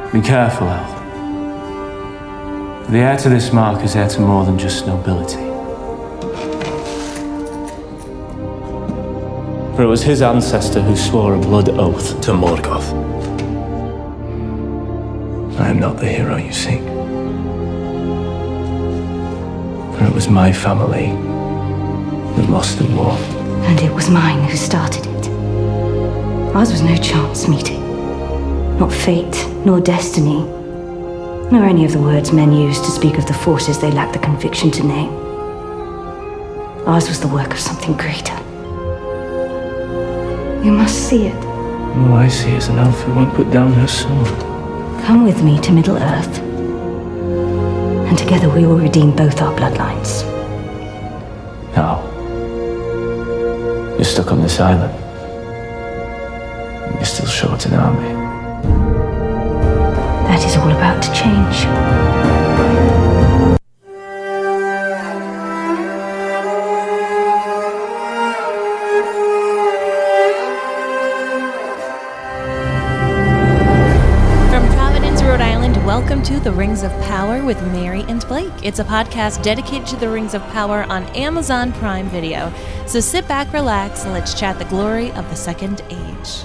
Be careful, Al. The heir to this mark is heir to more than just nobility. For it was his ancestor who swore a blood oath to Morgoth. I am not the hero you seek. For it was my family that lost the war. And it was mine who started it. Ours was no chance meeting. Not fate, nor destiny, nor any of the words men use to speak of the forces they lack the conviction to name. Ours was the work of something greater. You must see it. All I see is an elf who won't put down her sword. Come with me to Middle-earth, and together we will redeem both our bloodlines. No. You're stuck on this island. You're still short an army. That is all about to change. Welcome to The Rings of Power with Mary and Blake. It's a podcast dedicated to the Rings of Power on Amazon Prime Video. So sit back, relax, and let's chat the glory of the Second Age.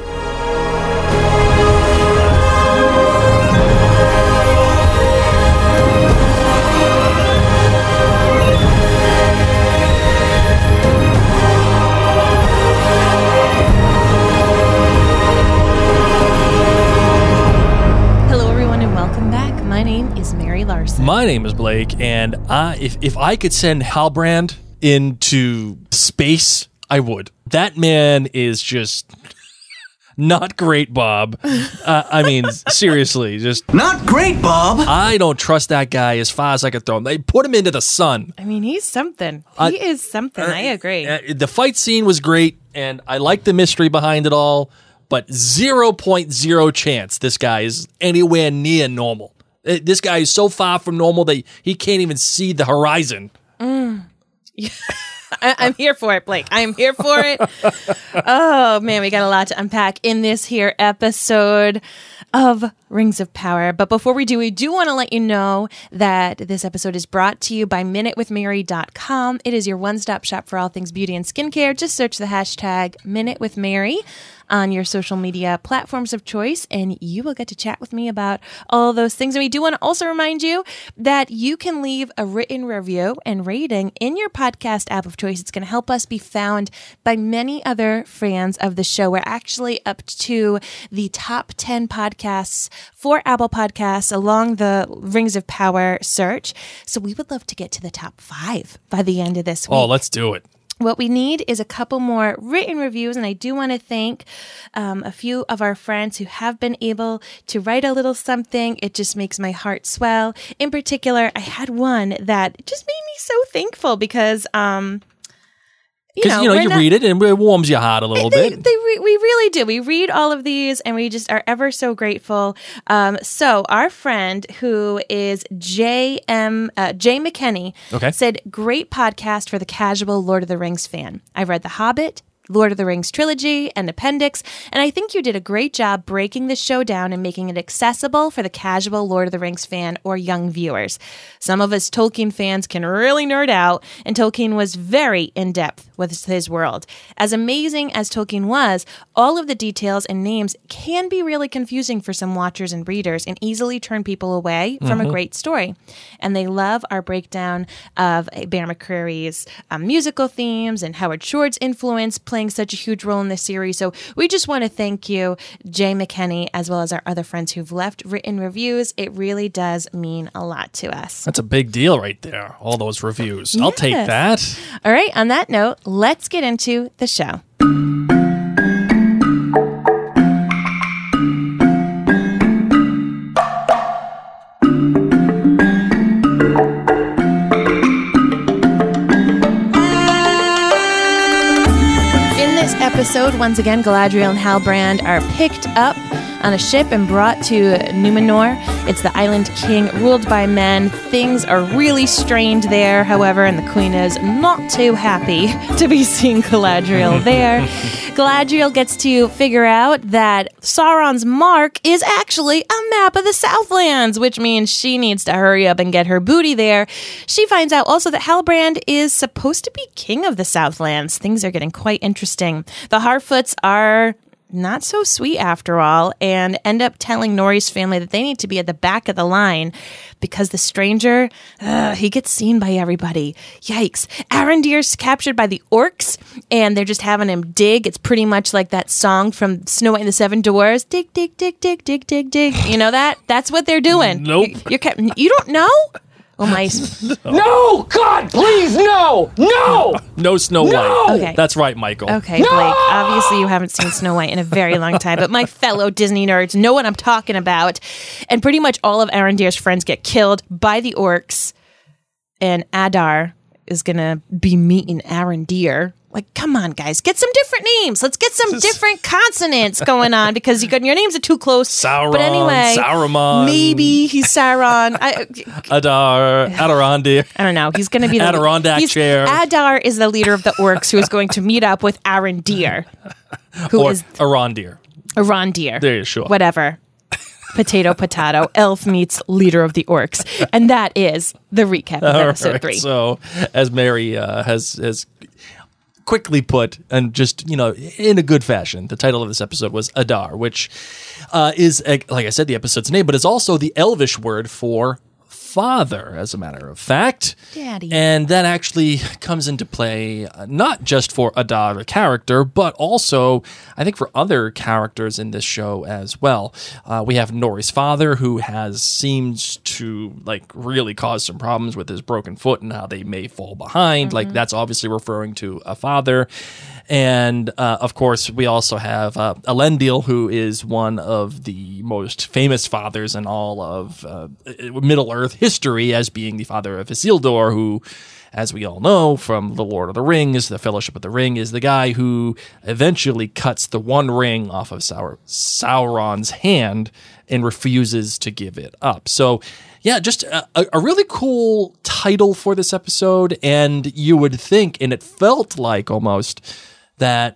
My name is Mary Larson. My name is Blake, and if I could send Halbrand into space, I would. That man is just not great, Bob. I mean, seriously, just not great, Bob. I don't trust that guy as far as I could throw him. They put him into the sun. I mean, he's something. He is something. I agree. The fight scene was great, and I like the mystery behind it all, but 0.0 chance this guy is anywhere near normal. This guy is so far from normal that he can't even see the horizon. I'm here for it, Blake. I am here for it. Oh, man, we got a lot to unpack in this here episode of Rings of Power. But before we do want to let you know that this episode is brought to you by MinuteWithMary.com. It is your one-stop shop for all things beauty and skincare. Just search the hashtag MinuteWithMary on your social media platforms of choice, and you will get to chat with me about all those things. And we do want to also remind you that you can leave a written review and rating in your podcast app of choice. It's going to help us be found by many other fans of the show. We're actually up to the top 10 podcasts for Apple Podcasts along the Rings of Power search. So we would love to get to the top 5 by the end of this week. Oh, let's do it. What we need is a couple more written reviews, and I do want to thank a few of our friends who have been able to write a little something. It just makes my heart swell. In particular, I had one that just made me so thankful because you read it and it warms your heart a little bit. We really do. We read all of these and we just are ever so grateful. So our friend who is Jay McKenney said, great podcast for the casual Lord of the Rings fan. I've read The Hobbit, Lord of the Rings trilogy, and Appendix, and I think you did a great job breaking the show down and making it accessible for the casual Lord of the Rings fan or young viewers. Some of us Tolkien fans can really nerd out, and Tolkien was very in-depth with his world. As amazing as Tolkien was, all of the details and names can be really confusing for some watchers and readers and easily turn people away from a great story. And they love our breakdown of Bear McCreary's musical themes and Howard Shore's influence playing such a huge role in this series. So we just want to thank you, Jay McKenney, as well as our other friends who've left written reviews. It really does mean a lot to us. That's a big deal right there, all those reviews. Yes. I'll take that. All right, on that note, let's get into the show. Episode, once again, Galadriel and Halbrand are picked up on a ship and brought to Numenor. It's the Island King ruled by men. Things are really strained there, however, and the Queen is not too happy to be seeing Galadriel there. Galadriel gets to figure out that Sauron's mark is actually a map of the Southlands, which means she needs to hurry up and get her booty there. She finds out also that Halbrand is supposed to be king of the Southlands. Things are getting quite interesting. The Harfoots are not so sweet after all, and end up telling Nori's family that they need to be at the back of the line because the stranger, he gets seen by everybody. Yikes. Arondir's captured by the orcs, and they're just having him dig. It's pretty much like that song from Snow White and the Seven Dwarfs. Dig, dig, dig, dig, dig, dig, dig. You know that? That's what they're doing. Nope. You don't know? Oh my! No, God, please, no, no, no Snow White. No! Okay. That's right, Michael. Okay, Blake. Obviously, you haven't seen Snow White in a very long time, but my fellow Disney nerds know what I'm talking about. And pretty much all of Arondir's friends get killed by the orcs, and Adar is gonna be meeting Arondir. Like, come on, guys, get some different names. Let's get some different consonants going on because your names are too close. Sauron, but anyway, Saruman. Maybe he's Sauron. Adar, Adorandir. I don't know. He's going to be the Adirondack chair. Adar is the leader of the orcs who is going to meet up with Arondir, who or is Arondir. Arondir. There you sure. Whatever. Potato, potato. Elf meets leader of the orcs, and that is the recap of episode 3. So, as Mary has quickly put, and just, in a good fashion, the title of this episode was Adar, which is, like I said, the episode's name, but it's also the Elvish word for father, as a matter of fact. Daddy. And that actually comes into play not just for Adar, the character, but also, I think, for other characters in this show as well. We have Nori's father, who seems to really cause some problems with his broken foot and how they may fall behind. Mm-hmm. That's obviously referring to a father. And, of course, we also have Elendil, who is one of the most famous fathers in all of Middle-earth history as being the father of Isildur, who, as we all know from The Lord of the Rings, the Fellowship of the Ring, is the guy who eventually cuts the one ring off of Sauron's hand and refuses to give it up. So, yeah, just a really cool title for this episode, and you would think, and it felt like almost, that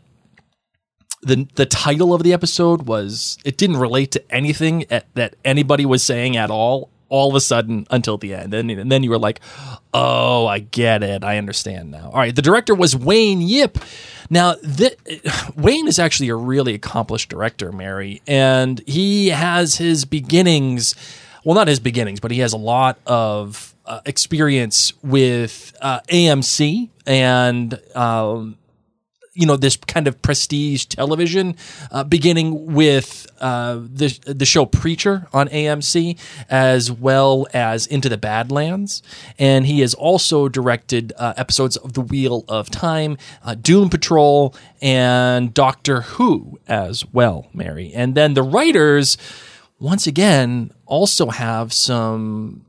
the title of the episode it didn't relate to anything that anybody was saying at all of a sudden until the end. And then you were like, oh, I get it. I understand now. All right. The director was Wayne Yip. Now, Wayne is actually a really accomplished director, Mary, and he has his beginnings. Well, not his beginnings, but he has a lot of experience with AMC and this kind of prestige television, beginning with the show Preacher on AMC, as well as Into the Badlands. And he has also directed episodes of The Wheel of Time, Doom Patrol, and Doctor Who as well, Mary. And then the writers, once again, also have some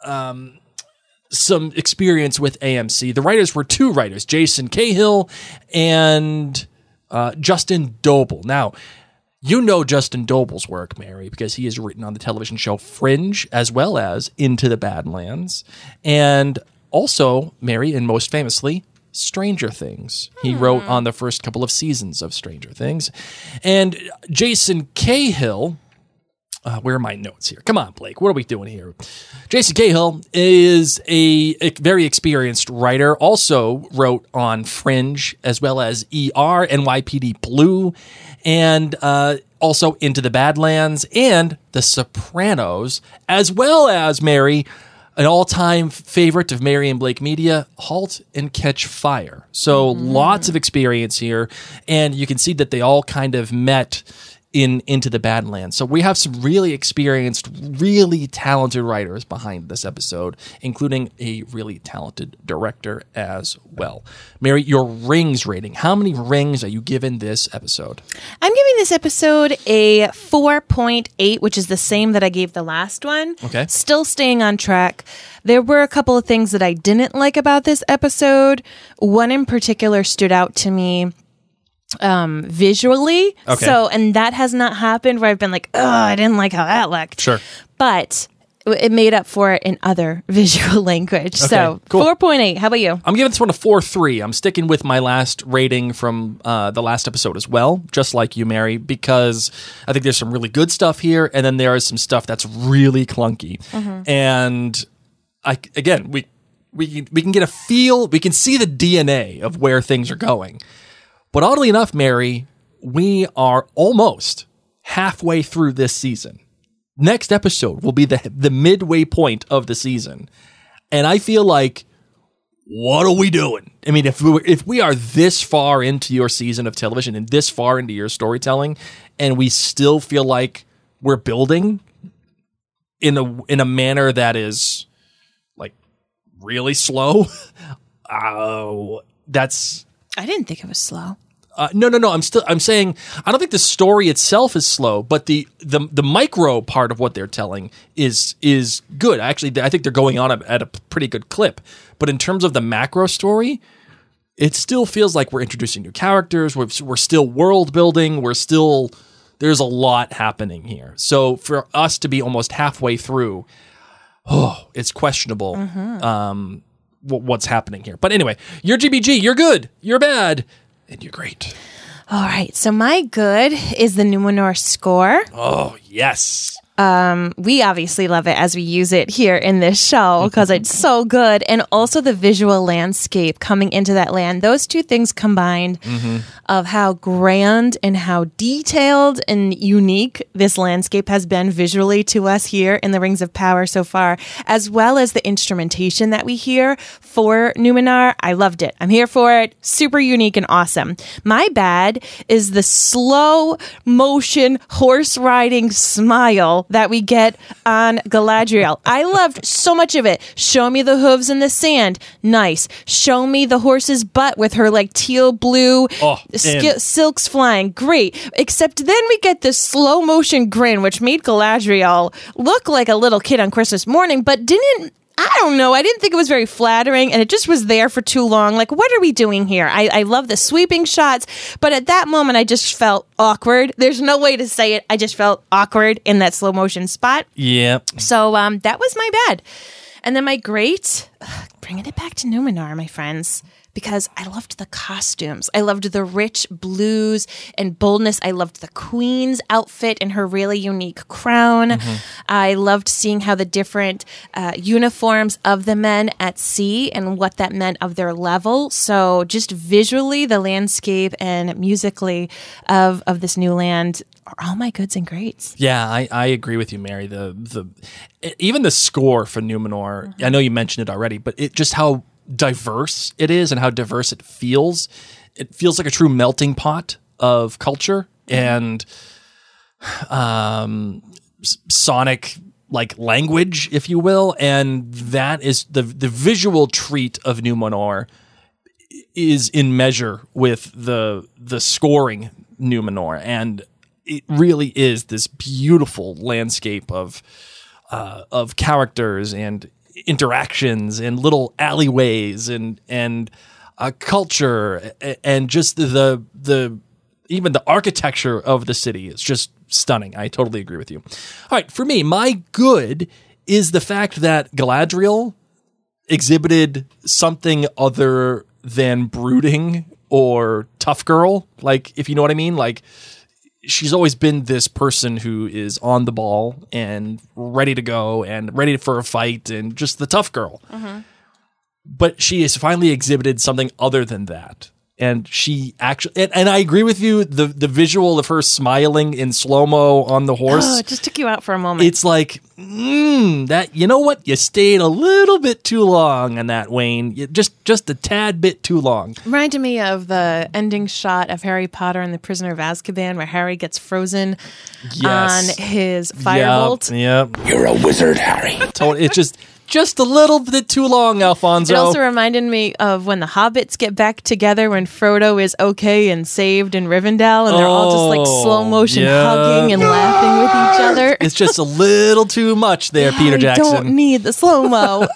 experience with AMC. The writers were 2 writers, Jason Cahill and Justin Doble. Now, you know Justin Doble's work, Mary, because he has written on the television show Fringe, as well as Into the Badlands, and also, Mary, and most famously, Stranger Things. He wrote on the first couple of seasons of Stranger Things. And Jason Cahill... where are my notes here? Come on, Blake. What are we doing here? Jason Cahill is a very experienced writer. Also wrote on Fringe, as well as ER, NYPD Blue, and also Into the Badlands and The Sopranos, as well as, Mary, an all-time favorite of Mary and Blake Media, Halt and Catch Fire. So lots of experience here, and you can see that they all kind of met Into the Badlands. So we have some really experienced, really talented writers behind this episode, including a really talented director as well. Mary, your rings rating. How many rings are you giving this episode? I'm giving this episode a 4.8, which is the same that I gave the last one. Okay. Still staying on track. There were a couple of things that I didn't like about this episode. One in particular stood out to me. visually. Okay. So, and that has not happened where I've been like, oh, I didn't like how that looked. Sure. But it made up for it in other visual language. Okay, So cool. 4.8. How about you? I'm giving this one a 4.3. I'm sticking with my last rating from the last episode as well, just like you, Mary, because I think there's some really good stuff here, and then there is some stuff that's really clunky. And we can get a feel, we can see the DNA of where things are going. But oddly enough, Mary, we are almost halfway through this season. Next episode will be the midway point of the season. And I feel like, what are we doing? I mean, if we are this far into your season of television and this far into your storytelling, and we still feel like we're building in a manner that is like really slow, that's... I didn't think it was slow. No. I'm saying I don't think the story itself is slow, but the micro part of what they're telling is good. Actually, I think they're going on at a pretty good clip. But in terms of the macro story, it still feels like we're introducing new characters. We're still world building. There's a lot happening here. So for us to be almost halfway through, it's questionable what's happening here. But anyway, you're GBG. You're good. You're bad. And you're great. All right. So my good is the Numenor score. Oh, yes. We obviously love it as we use it here in this show because it's so good. And also the visual landscape coming into that land. Those two things combined of how grand and how detailed and unique this landscape has been visually to us here in the Rings of Power so far, as well as the instrumentation that we hear for Numenor. I loved it. I'm here for it. Super unique and awesome. My bad is the slow motion horse riding smile that we get on Galadriel. I loved so much of it. Show me the hooves in the sand. Nice. Show me the horse's butt with her like teal blue silks flying. Great. Except then we get this slow motion grin, which made Galadriel look like a little kid on Christmas morning, but I don't know. I didn't think it was very flattering, and it just was there for too long. Like, what are we doing here? I love the sweeping shots, but at that moment, I just felt awkward. There's no way to say it. I just felt awkward in that slow motion spot. Yeah. So that was my bad. And then my great, bringing it back to Numenor, my friends, because I loved the costumes. I loved the rich blues and boldness. I loved the queen's outfit and her really unique crown. I loved seeing how the different uniforms of the men at sea and what that meant of their level. So just visually, the landscape and musically of this new land are all my goods and greats. Yeah, I agree with you, Mary. Even the score for Numenor, I know you mentioned it already, but it just how diverse it is and how diverse it feels. It feels like a true melting pot of culture and sonic like language, if you will. And that is the visual treat of Numenor is in measure with the scoring Numenor. And it really is this beautiful landscape of characters and interactions and little alleyways and culture and just the even the architecture of the city is just stunning. I totally agree with you. All right, for me, my good is the fact that Galadriel exhibited something other than brooding or tough girl, like, if you know what I mean. Like, she's always been this person who is on the ball and ready to go and ready for a fight and just the tough girl. But she has finally exhibited something other than that. And she actually, and I agree with you, the visual of her smiling in slow-mo on the horse. Oh, it just took you out for a moment. It's like, that, you know what? You stayed a little bit too long on that, Wayne. Just a tad bit too long. Reminded me of the ending shot of Harry Potter and the Prisoner of Azkaban, where Harry gets frozen on his firebolt. Yep. You're a wizard, Harry. It's just, just a little bit too long, Alfonso. It also reminded me of when the hobbits get back together when Frodo is okay and saved in Rivendell, and they're all just like slow motion hugging and laughing with each other. It's just a little too much there, Peter Jackson. I don't need the slow-mo.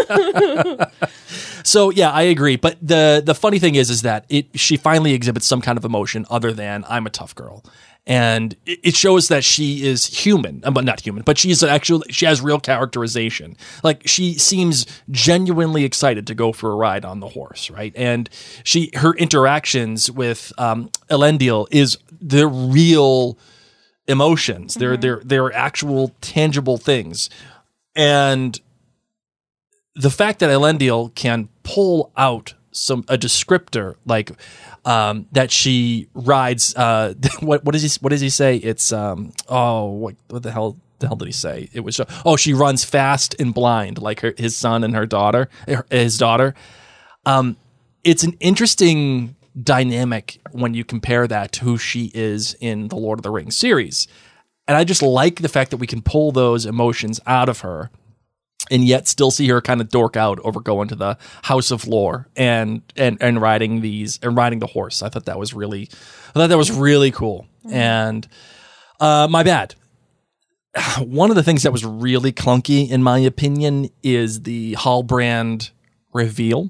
So yeah, I agree. But the funny thing is that she finally exhibits some kind of emotion other than I'm a tough girl. And it shows that she is human, but not human, but she has real characterization. Like she seems genuinely excited to go for a ride on the horse, right? And her interactions with Elendil is the real emotions. They're actual tangible things. And the fact that Elendil can pull out a descriptor like that she rides what does he say? It's what the hell did he say? It was she runs fast and blind like his son and his daughter. It's an interesting dynamic when you compare that to who she is in the Lord of the Rings series. And I just like the fact that we can pull those emotions out of her and yet still see her kind of dork out over going to the House of Lore and riding the horse. I thought that was really cool. And my bad. One of the things that was really clunky, in my opinion, is the Halbrand reveal.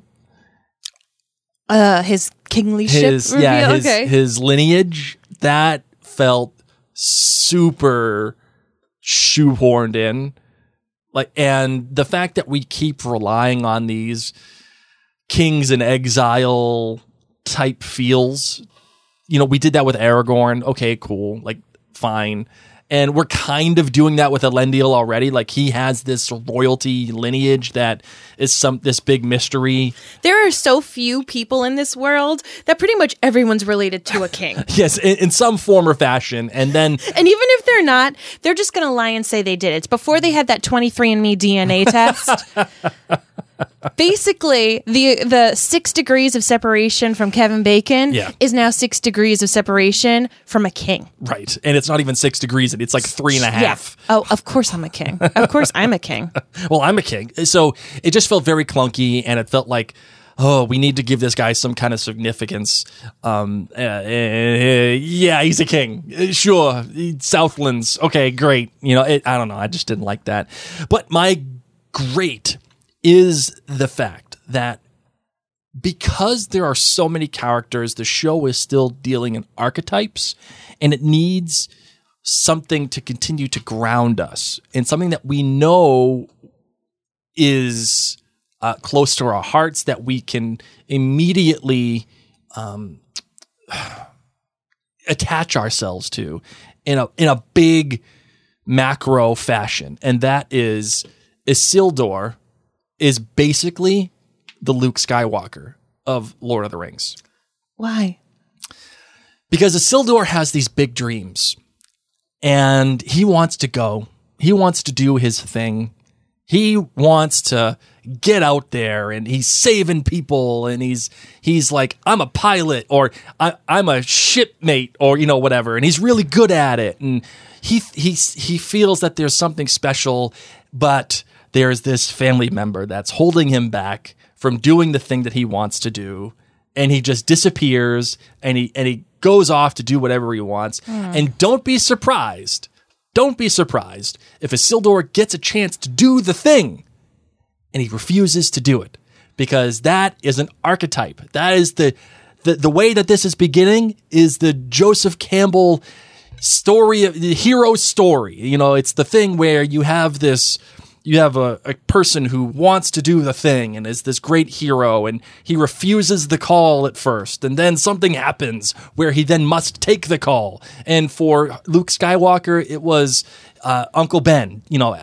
His kinglyship reveal. His lineage, that felt super shoehorned in. And the fact that we keep relying on these kings in exile type feels, we did that with Aragorn. Okay, cool. Fine. And we're kind of doing that with Elendil already. He has this royalty lineage that is this big mystery. There are so few people in this world that pretty much everyone's related to a king. Yes, in some form or fashion. And even if they're not, they're just going to lie and say they did it. It's before they had that 23andMe DNA test. Basically, the 6 degrees of separation from Kevin Bacon is now 6 degrees of separation from a king. Right. And it's not even 6 degrees. It's 3.5. Yeah. Oh, of course I'm a king. Of course I'm a king. Well, I'm a king. So it just felt very clunky, and it felt like, we need to give this guy some kind of significance. Yeah, he's a king. Sure. Southlands. Okay, great. I don't know. I just didn't like that. But my great is the fact that because there are so many characters, the show is still dealing in archetypes, and it needs something to continue to ground us and something that we know is close to our hearts, that we can immediately attach ourselves to in a big macro fashion. And that is Isildur is basically the Luke Skywalker of Lord of the Rings. Why? Because Isildur has these big dreams, and he wants to go. He wants to do his thing. He wants to get out there, and he's saving people, and he's like, I'm a pilot, or I'm a shipmate, or whatever, and he's really good at it, and he feels that there's something special, but there's this family member that's holding him back from doing the thing that he wants to do, and he just disappears, and he goes off to do whatever he wants. And don't be surprised if Isildur gets a chance to do the thing and he refuses to do it, because that is an archetype. That is the way that this is beginning is the Joseph Campbell story, the hero story. It's the thing where you have a person who wants to do the thing and is this great hero, and he refuses the call at first, and then something happens where he then must take the call. And for Luke Skywalker, it was Uncle Ben.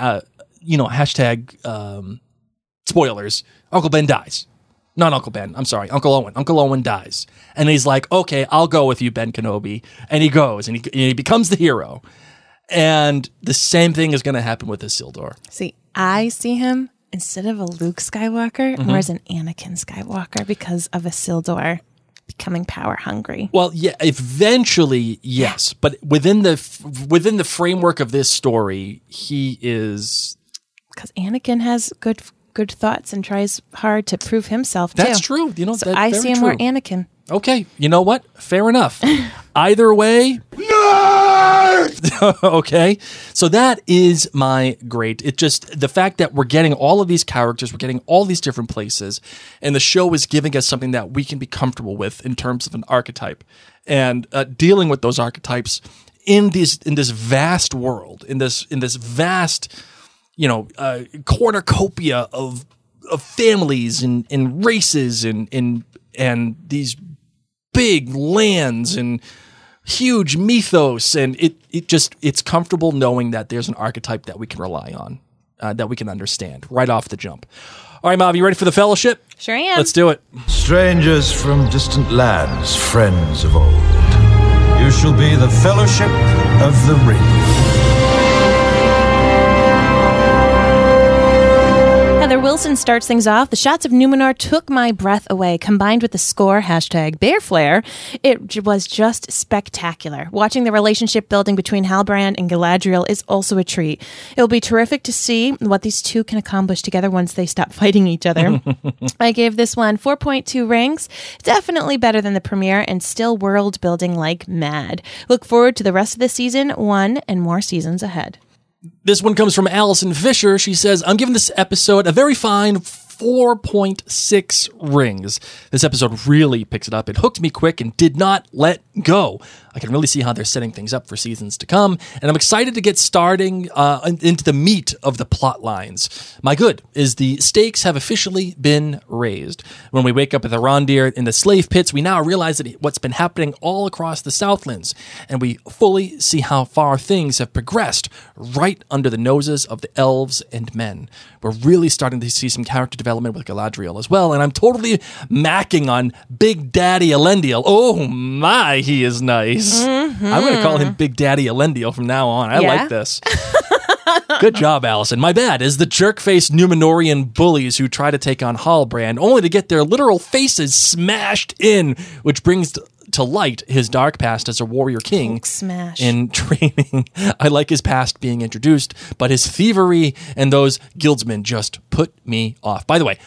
Hashtag spoilers. Uncle Ben dies. Not Uncle Ben. I'm sorry. Uncle Owen. Uncle Owen dies. And he's like, okay, I'll go with you, Ben Kenobi. And he goes, and he becomes the hero. And the same thing is going to happen with Isildur. See, I see him instead of a Luke Skywalker, more as an Anakin Skywalker because of Isildur becoming power hungry. Well, yeah, eventually, yes, but within the framework of this story, he is Because Anakin has good thoughts and tries hard to prove himself, too. That's true. You know, so that's I very see him true. more Anakin. Okay, you know what? Fair enough. Either way, okay. So that is my great. It just, the fact that we're getting all of these characters, we're getting all these different places, and the show is giving us something that we can be comfortable with in terms of an archetype, and dealing with those archetypes in this vast world, in this vast, cornucopia of families and races and these big lands and huge mythos, and it's comfortable knowing that there's an archetype that we can rely on, that we can understand right off the jump. All right, Mav, you ready for the fellowship? Sure am. Let's do it. Strangers from distant lands, friends of old, you shall be the Fellowship of the Ring. Heather Wilson starts things off. The shots of Numenor took my breath away. Combined with the score, #BearFlare, it was just spectacular. Watching the relationship building between Halbrand and Galadriel is also a treat. It'll be terrific to see what these two can accomplish together once they stop fighting each other. I gave this one 4.2 rings. Definitely better than the premiere and still world building like mad. Look forward to the rest of the season 1 and more seasons ahead. This one comes from Allison Fisher. She says, I'm giving this episode a very fine 4.6 rings. This episode really picks it up. It hooked me quick and did not let go. I can really see how they're setting things up for seasons to come, and I'm excited to get starting into the meat of the plot lines. My good is the stakes have officially been raised. When we wake up at the Arondir in the slave pits, we now realize that what's been happening all across the Southlands, and we fully see how far things have progressed right under the noses of the elves and men. We're really starting to see some character development with Galadriel as well, and I'm totally macking on Big Daddy Elendil. Oh my, he is nice. Mm-hmm. I'm going to call him Big Daddy Elendil from now on. I like this. Good job, Allison. My bad is the jerk-faced Numenorian bullies who try to take on Halbrand, only to get their literal faces smashed in, which brings to light his dark past as a warrior king in training. I like his past being introduced, but his thievery and those guildsmen just put me off. By the way,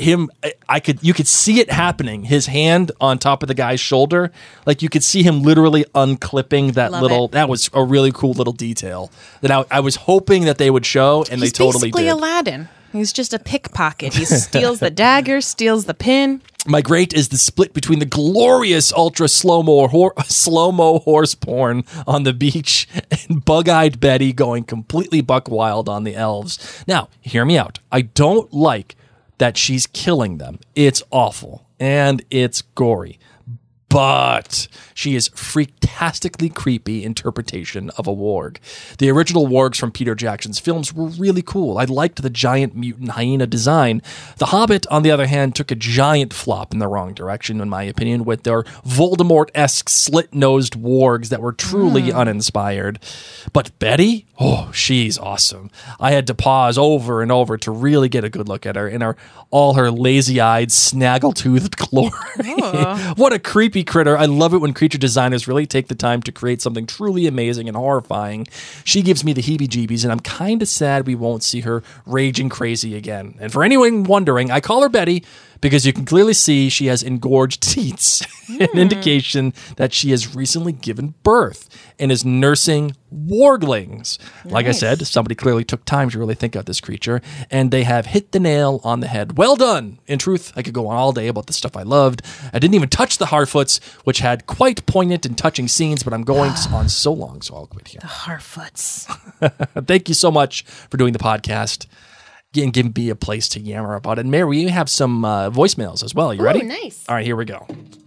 you could see it happening. His hand on top of the guy's shoulder, like you could see him literally unclipping that that was a really cool little detail that I was hoping that they would show, and they totally did. He's basically Aladdin. He's just a pickpocket. He steals the dagger, steals the pin. My great is the split between the glorious ultra slow-mo horse porn on the beach and bug-eyed Betty going completely buck wild on the elves. Now, hear me out. I don't like that she's killing them. It's awful, and it's gory. But she is freaktastically creepy interpretation of a warg. The original wargs from Peter Jackson's films were really cool. I liked the giant mutant hyena design. The Hobbit, on the other hand, took a giant flop in the wrong direction, in my opinion, with their Voldemort-esque slit-nosed wargs that were truly uninspired. But Betty? Oh, she's awesome. I had to pause over and over to really get a good look at her in all her lazy-eyed, snaggle-toothed glory. What a creepy critter. I love it when creature designers really take the time to create something truly amazing and horrifying. She gives me the heebie-jeebies, and I'm kind of sad we won't see her raging crazy again. And for anyone wondering, I call her Betty because you can clearly see she has engorged teats, an indication that she has recently given birth and is nursing warglings. Nice. Like I said, somebody clearly took time to really think of this creature, and they have hit the nail on the head. Well done! In truth, I could go on all day about the stuff I loved. I didn't even touch the Harfoots, which had quite poignant and touching scenes, but I'm going on so long, so I'll quit here. The Harfoots. Thank you so much for doing the podcast and giving me a place to yammer about it. And Mary, we have some voicemails as well. You ready? Nice. All right, here we go.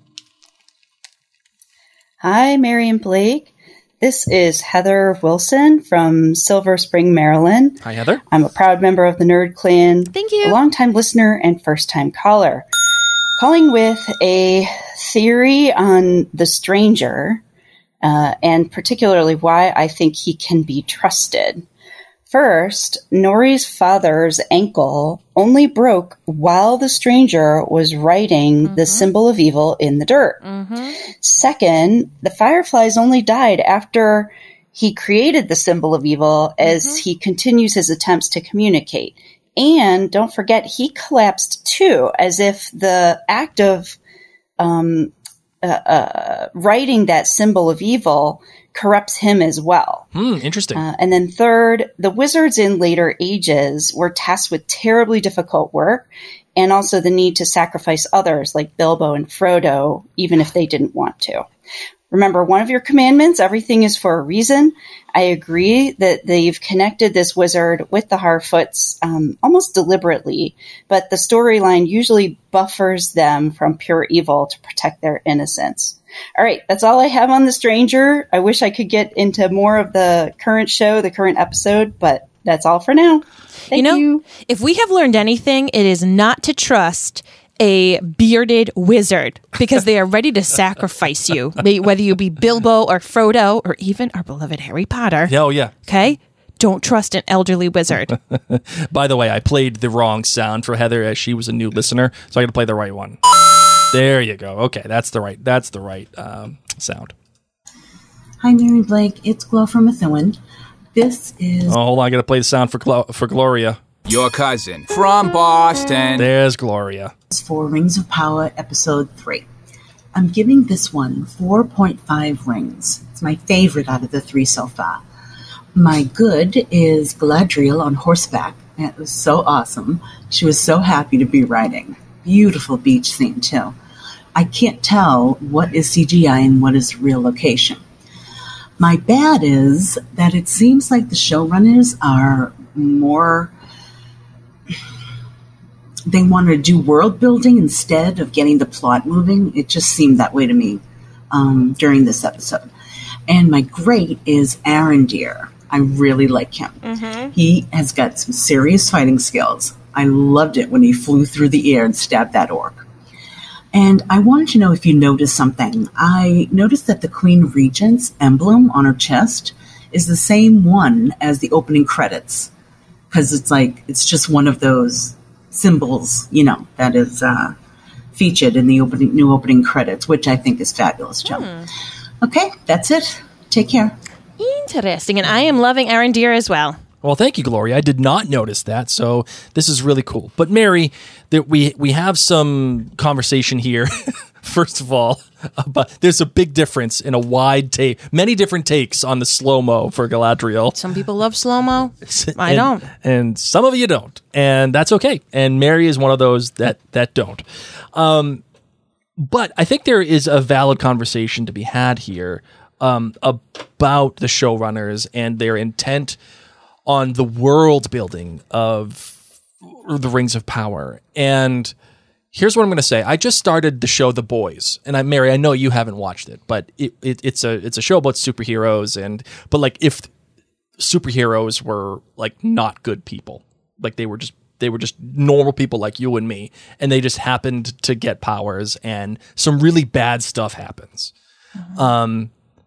Hi, Mary and Blake. This is Heather Wilson from Silver Spring, Maryland. Hi, Heather. I'm a proud member of the Nerd Clan. Thank you. A longtime listener and first-time caller. Calling with a theory on the Stranger, and particularly why I think he can be trusted. First, Nori's father's ankle only broke while the Stranger was writing the symbol of evil in the dirt. Second, the Fireflies only died after he created the symbol of evil as he continues his attempts to communicate. And don't forget, he collapsed too, as if the act of writing that symbol of evil corrupts him as well. Interesting. And then third, the wizards in later ages were tasked with terribly difficult work, and also the need to sacrifice others like Bilbo and Frodo, even if they didn't want to. Remember, one of your commandments, everything is for a reason. I agree that they've connected this wizard with the Harfoots almost deliberately, but the storyline usually buffers them from pure evil to protect their innocence. All right, that's all I have on The Stranger. I wish I could get into more of the current show, the current episode, but that's all for now. Thank you. If we have learned anything, it is not to trust a bearded wizard, because they are ready to sacrifice you, whether you be Bilbo or Frodo or even our beloved Harry Potter. Oh, yeah. Okay? Don't trust an elderly wizard. By the way, I played the wrong sound for Heather as she was a new listener, so I got to play the right one. There you go. Okay, that's the right sound. Hi, Mary Blake. It's Glow from Methuen. This is... Oh, hold on. I got to play the sound for Gloria. Your cousin from Boston. There's Gloria. For Rings of Power, Episode 3. I'm giving this one 4.5 rings. It's my favorite out of the 3 so far. My good is Galadriel on horseback. It was so awesome. She was so happy to be riding. Beautiful beach scene, too. I can't tell what is CGI and what is real location. My bad is that it seems like the showrunners are more... They want to do world building instead of getting the plot moving. It just seemed that way to me during this episode. And my great is Arondir. I really like him. Mm-hmm. He has got some serious fighting skills. I loved it when he flew through the air and stabbed that orc. And I wanted to know if you noticed something. I noticed that the Queen Regent's emblem on her chest is the same one as the opening credits. Because it's just one of those symbols, that is featured in the new opening credits, which I think is fabulous, Joe. Okay, that's it. Take care. Interesting. And I am loving Arondir as well. Well, thank you, Gloria. I did not notice that, so this is really cool. But Mary, we have some conversation here. First of all, but there's a big difference in a wide take, many different takes on the slow-mo for Galadriel. Some people love slow-mo. I don't. And some of you don't. And that's okay. And Mary is one of those that don't. But I think there is a valid conversation to be had here about the showrunners and their intent on the world building of the Rings of Power. And here's what I'm going to say. I just started the show The Boys, and Mary, I know you haven't watched it, but it's a show about superheroes, but like if superheroes were like not good people, like they were just normal people like you and me, and they just happened to get powers, and some really bad stuff happens. Mm-hmm.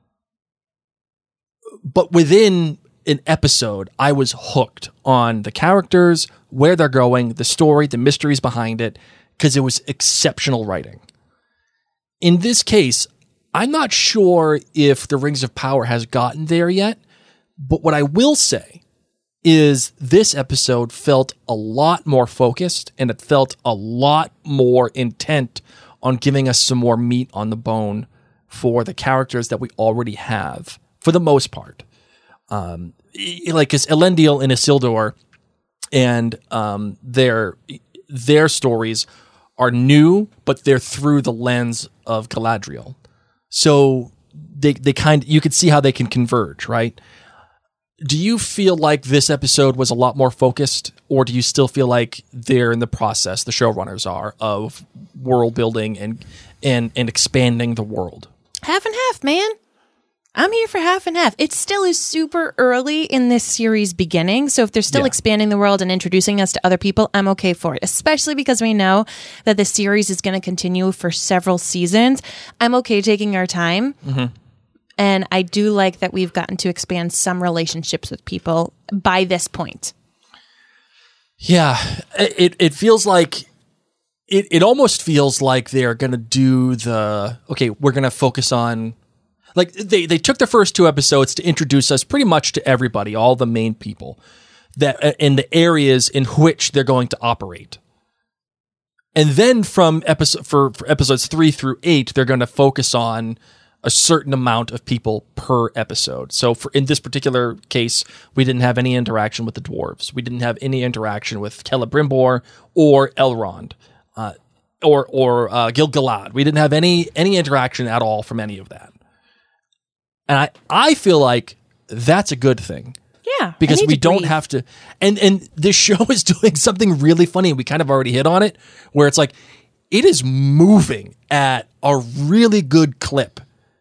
But within an episode, I was hooked on the characters, where they're going, the story, the mysteries behind it, because it was exceptional writing. In this case, I'm not sure if the Rings of Power has gotten there yet, but what I will say is this episode felt a lot more focused, and it felt a lot more intent on giving us some more meat on the bone for the characters that we already have, for the most part. Because Elendil and Isildur and their stories are new, but they're through the lens of Galadriel. So you could see how they can converge, right? Do you feel like this episode was a lot more focused, or do you still feel like they're in the process, the showrunners are, of world building and expanding the world? Half and half, man. I'm here for half and half. It still is super early in this series beginning. So if they're still expanding the world and introducing us to other people, I'm okay for it, especially because we know that the series is going to continue for several seasons. I'm okay taking our time. Mm-hmm. And I do like that we've gotten to expand some relationships with people by this point. Yeah, it feels like it almost feels like they're going to do we're going to focus on Like they took the first 2 episodes to introduce us pretty much to everybody, all the main people that in the areas in which they're going to operate. And then from for episodes 3 through 8, they're going to focus on a certain amount of people per episode. So in this particular case, we didn't have any interaction with the dwarves. We didn't have any interaction with Celebrimbor or Elrond, or Gil-galad. We didn't have any interaction at all from any of that. And I feel like that's a good thing. Yeah. Because we don't have to, and this show is doing something really funny. We kind of already hit on it, where it's like, it is moving at a really good clip.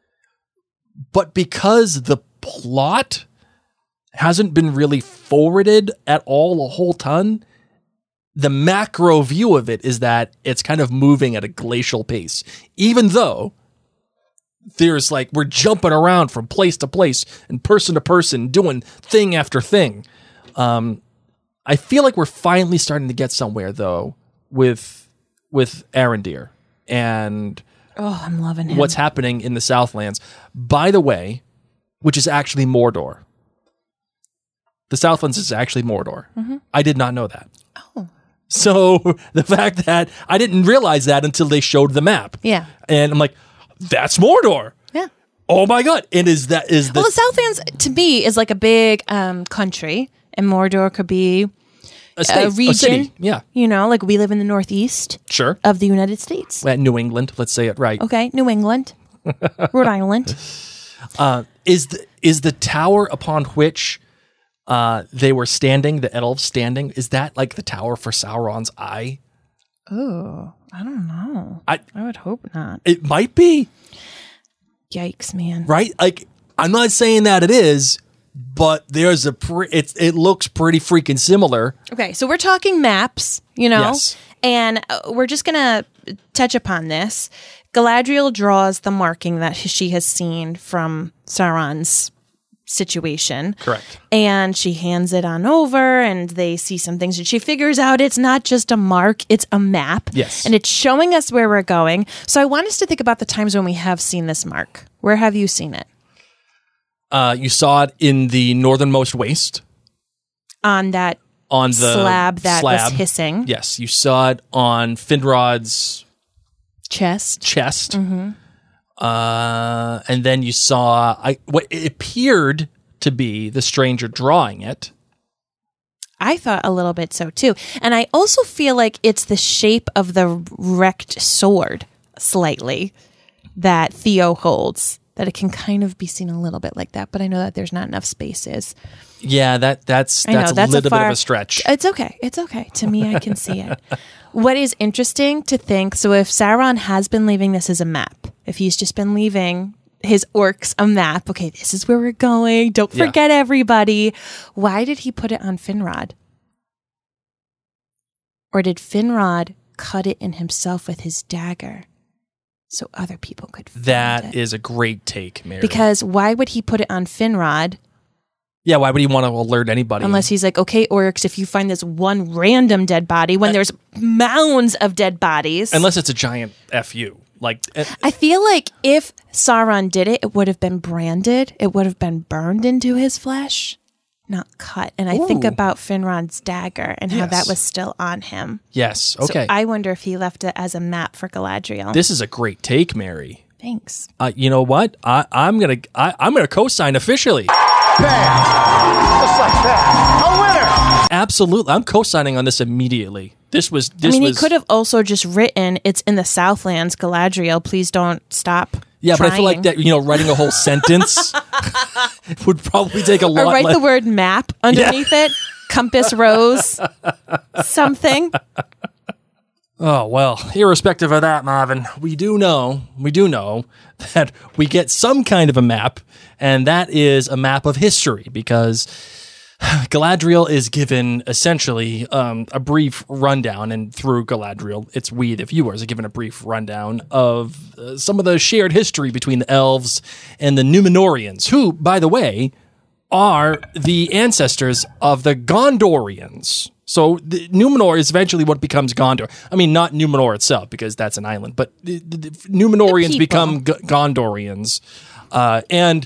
But because the plot hasn't been really forwarded at all a whole ton, the macro view of it is that it's kind of moving at a glacial pace. Even though there's like, we're jumping around from place to place and person to person doing thing after thing. I feel like we're finally starting to get somewhere though with Arondir and I'm loving him. What's happening in the Southlands. By the way, which is actually Mordor. The Southlands is actually Mordor. Mm-hmm. I did not know that. Oh. So the fact that I didn't realize that until they showed the map. Yeah. And I'm like, that's Mordor. Yeah. Oh my God. And the Southlands to me is like a big country, and Mordor could be a state, a region. a city. Yeah. You know, like we live in the Northeast sure. of the United States. New England, let's say it right. Okay, New England. Rhode Island. Is the tower upon which they were standing, the elves standing, is that like the tower for Sauron's eye? Oh, I don't know. I would hope not. It might be. Yikes, man. Right? Like, I'm not saying that it is, but there's it looks pretty freaking similar. Okay, so we're talking maps, you know? Yes. And we're just going to touch upon this. Galadriel draws the marking that she has seen from Sauron's situation. Correct. And she hands it on over, and they see some things, and she figures out it's not just a mark, it's a map. Yes. And it's showing us where we're going. So I want us to think about the times when we have seen this mark. Where have you seen it? You saw it in the northernmost waste. On the slab that was hissing. Yes, you saw it on Finrod's chest. Mm-hmm. And then you saw what it appeared to be the stranger drawing it. I thought a little bit so too. And I also feel like it's the shape of the wrecked sword slightly that Theo holds, that it can kind of be seen a little bit like that, but I know that there's not enough spaces. Yeah, that's a little bit of a stretch. It's okay. To me, I can see it. What is interesting to think, so if Sauron has been leaving this as a map, if he's just been leaving his orcs a map, okay, this is where we're going, don't forget everybody, why did he put it on Finrod? Or did Finrod cut it in himself with his dagger so other people could find it? That is a great take, Mary. Because why would he put it on Finrod? Yeah, why would he want to alert anybody? Unless he's like, okay, orcs, if you find this one random dead body when there's mounds of dead bodies. Unless it's a giant FU. I feel like if Sauron did it, it would have been branded. It would have been burned into his flesh, not cut. And I think about Finrod's dagger and how that was still on him. Yes, okay. So I wonder if he left it as a map for Galadriel. This is a great take, Mary. Thanks. You know what? I'm gonna co-sign officially. Bam! Just like that. A winner! Absolutely. I'm co-signing on this immediately. He could have also just written, it's in the Southlands, Galadriel, please don't stop. Yeah, trying. But I feel like that, writing a whole sentence would probably take a lot. Or write the word map underneath it. Compass rose. Something. Oh, well, irrespective of that, Marvin, we do know that we get some kind of a map, and that is a map of history, because Galadriel is given essentially a brief rundown, and through Galadriel, we, the viewers, are given a brief rundown of some of the shared history between the elves and the Númenóreans, who, by the way, are the ancestors of the Gondorians. So the Númenor is eventually what becomes Gondor. I mean, not Númenor itself, because that's an island, but the Númenóreans become Gondorians. And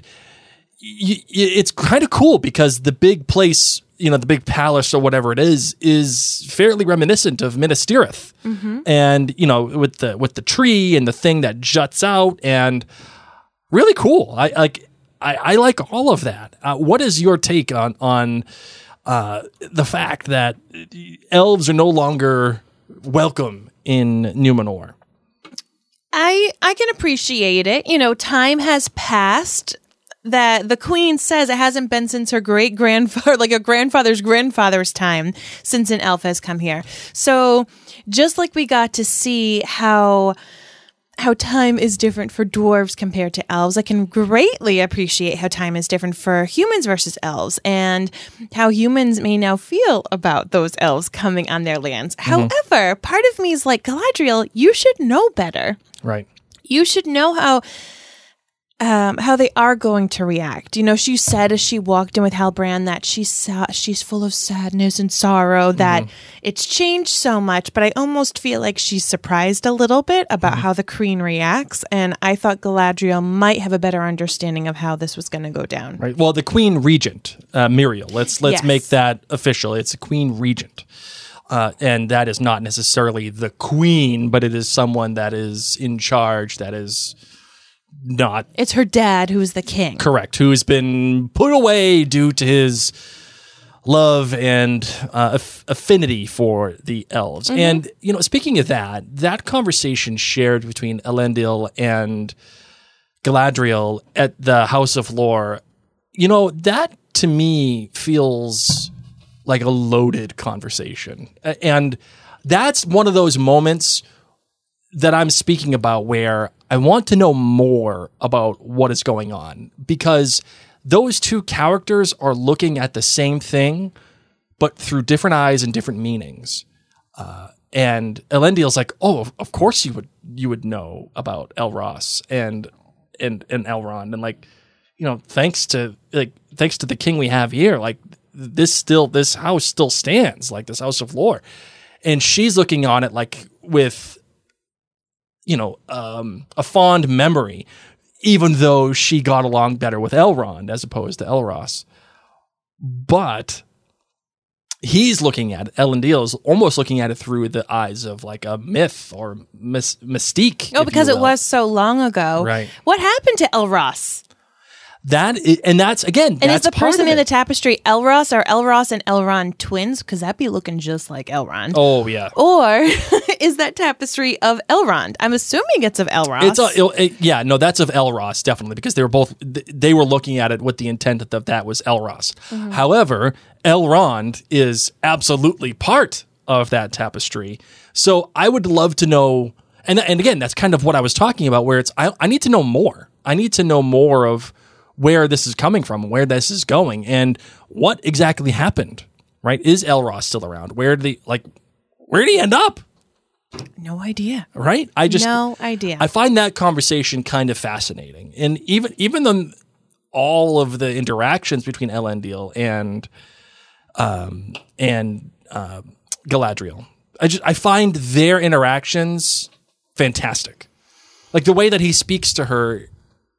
it's kind of cool because the big place, the big palace or whatever it is fairly reminiscent of Minas Tirith. Mm-hmm. And, with the tree and the thing that juts out, and really cool. I like all of that. What is your take on the fact that elves are no longer welcome in Numenor? I can appreciate it. Time has passed. That the queen says it hasn't been since her great-grandfather, like a grandfather's grandfather's time, since an elf has come here. So just like we got to see how time is different for dwarves compared to elves, I can greatly appreciate how time is different for humans versus elves, and how humans may now feel about those elves coming on their lands. Mm-hmm. However, part of me is like, Galadriel, you should know better. Right. You should know how they are going to react. She said as she walked in with Halbrand that she's full of sadness and sorrow, that it's changed so much, but I almost feel like she's surprised a little bit about how the queen reacts, and I thought Galadriel might have a better understanding of how this was going to go down. Right. Well, the queen regent, Miriel, let's make that official. It's a queen regent. And that is not necessarily the queen, but it is someone that is in charge, that is not... It's her dad who is the king. Correct, who has been put away due to his love and affinity for the elves. Mm-hmm. And, speaking of that conversation shared between Elendil and Galadriel at the House of Lore, that to me feels like a loaded conversation. And that's one of those moments that I'm speaking about where I want to know more about what is going on, because those two characters are looking at the same thing, but through different eyes and different meanings. And Elendil's like, oh, of course you would know about Elros and Elrond, and thanks to the king we have here, this house still stands, like this House of Lore. And she's looking on it like with a fond memory, even though she got along better with Elrond as opposed to Elros. But he's looking at it, Elendil is almost looking at it through the eyes of like a myth or mystique. Oh, because it was so long ago. Right. What happened to Elros? That's is the person in the tapestry Elros? Are Elros and Elrond twins? Because that'd be looking just like Elrond. Oh, yeah. Or is that tapestry of Elrond? I'm assuming it's of Elros. That's of Elros, definitely, because they were looking at it with the intent that was Elros. Mm-hmm. However, Elrond is absolutely part of that tapestry. So I would love to know, and again, that's kind of what I was talking about, where I need to know more. I need to know more of where this is coming from, where this is going, and what exactly happened, right? Is Elros still around? Where did he end up? No idea. Right? No idea. I find that conversation kind of fascinating. And even though all of the interactions between Elendil and Galadriel, I find their interactions fantastic. Like the way that he speaks to her,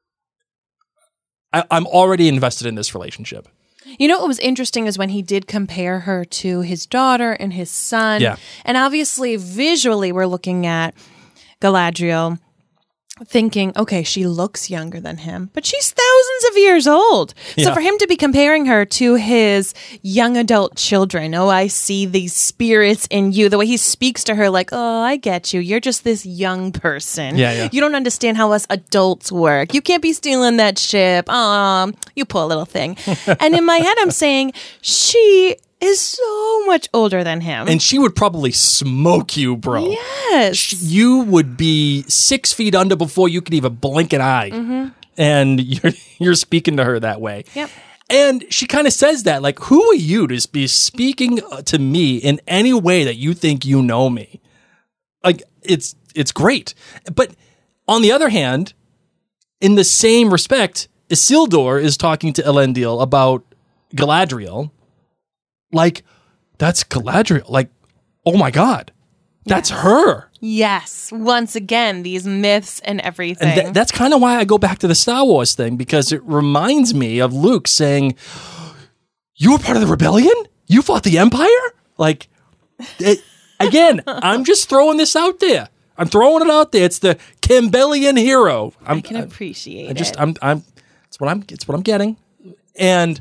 I'm already invested in this relationship. What was interesting is when he did compare her to his daughter and his son. Yeah. And obviously, visually, we're looking at Galadriel thinking, okay, she looks younger than him, but she's thousands of years old. Yeah. So for him to be comparing her to his young adult children, oh, I see these spirits in you. The way he speaks to her, like, oh, I get you. You're just this young person. Yeah. You don't understand how us adults work. You can't be stealing that ship. You poor little thing. And in my head, I'm saying, she is so much older than him. And she would probably smoke you, bro. Yes. You would be 6 feet under before you could even blink an eye. Mm-hmm. And you're speaking to her that way. Yep. And she kind of says that, like, who are you to be speaking to me in any way that you think you know me? Like, it's great. But on the other hand, in the same respect, Isildur is talking to Elendil about Galadriel. Like, that's Galadriel. Like, oh my God. That's her. Yes. Once again, these myths and everything. And that's kind of why I go back to the Star Wars thing, because it reminds me of Luke saying, you were part of the rebellion? You fought the Empire? Like, again, I'm just throwing this out there. I'm throwing it out there. It's the Campbellian hero. I can appreciate it. It's what I'm getting. And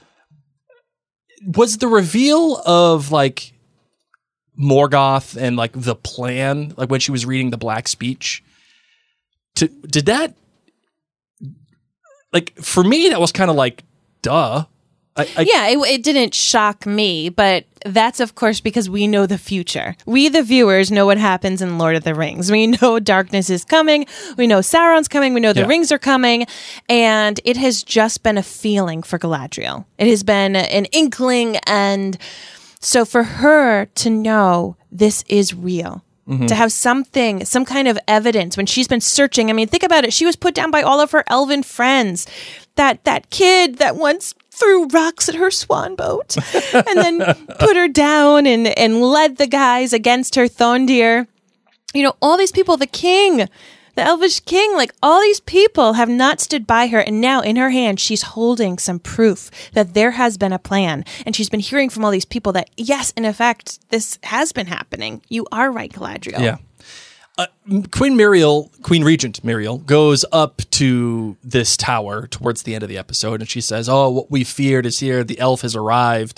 was the reveal of like Morgoth and like the plan, like when she was reading the Black Speech, did that, like, for me, that was kind of like, duh. It didn't shock me, but that's, of course, because we know the future. We, the viewers, know what happens in Lord of the Rings. We know darkness is coming. We know Sauron's coming. We know the rings are coming. And it has just been a feeling for Galadriel. It has been an inkling. And so for her to know this is real, to have some kind of evidence when she's been searching. I mean, think about it. She was put down by all of her elven friends. That kid that once threw rocks at her swan boat and then put her down and led the guys against her Thondir. You know, all these people, the king, the elvish king, like all these people have not stood by her. And now in her hand, she's holding some proof that there has been a plan. And she's been hearing from all these people that, yes, in effect, this has been happening. You are right, Galadriel. Yeah. Queen Regent Muriel goes up to this tower towards the end of the episode, and she says, "Oh, what we feared is here. The elf has arrived."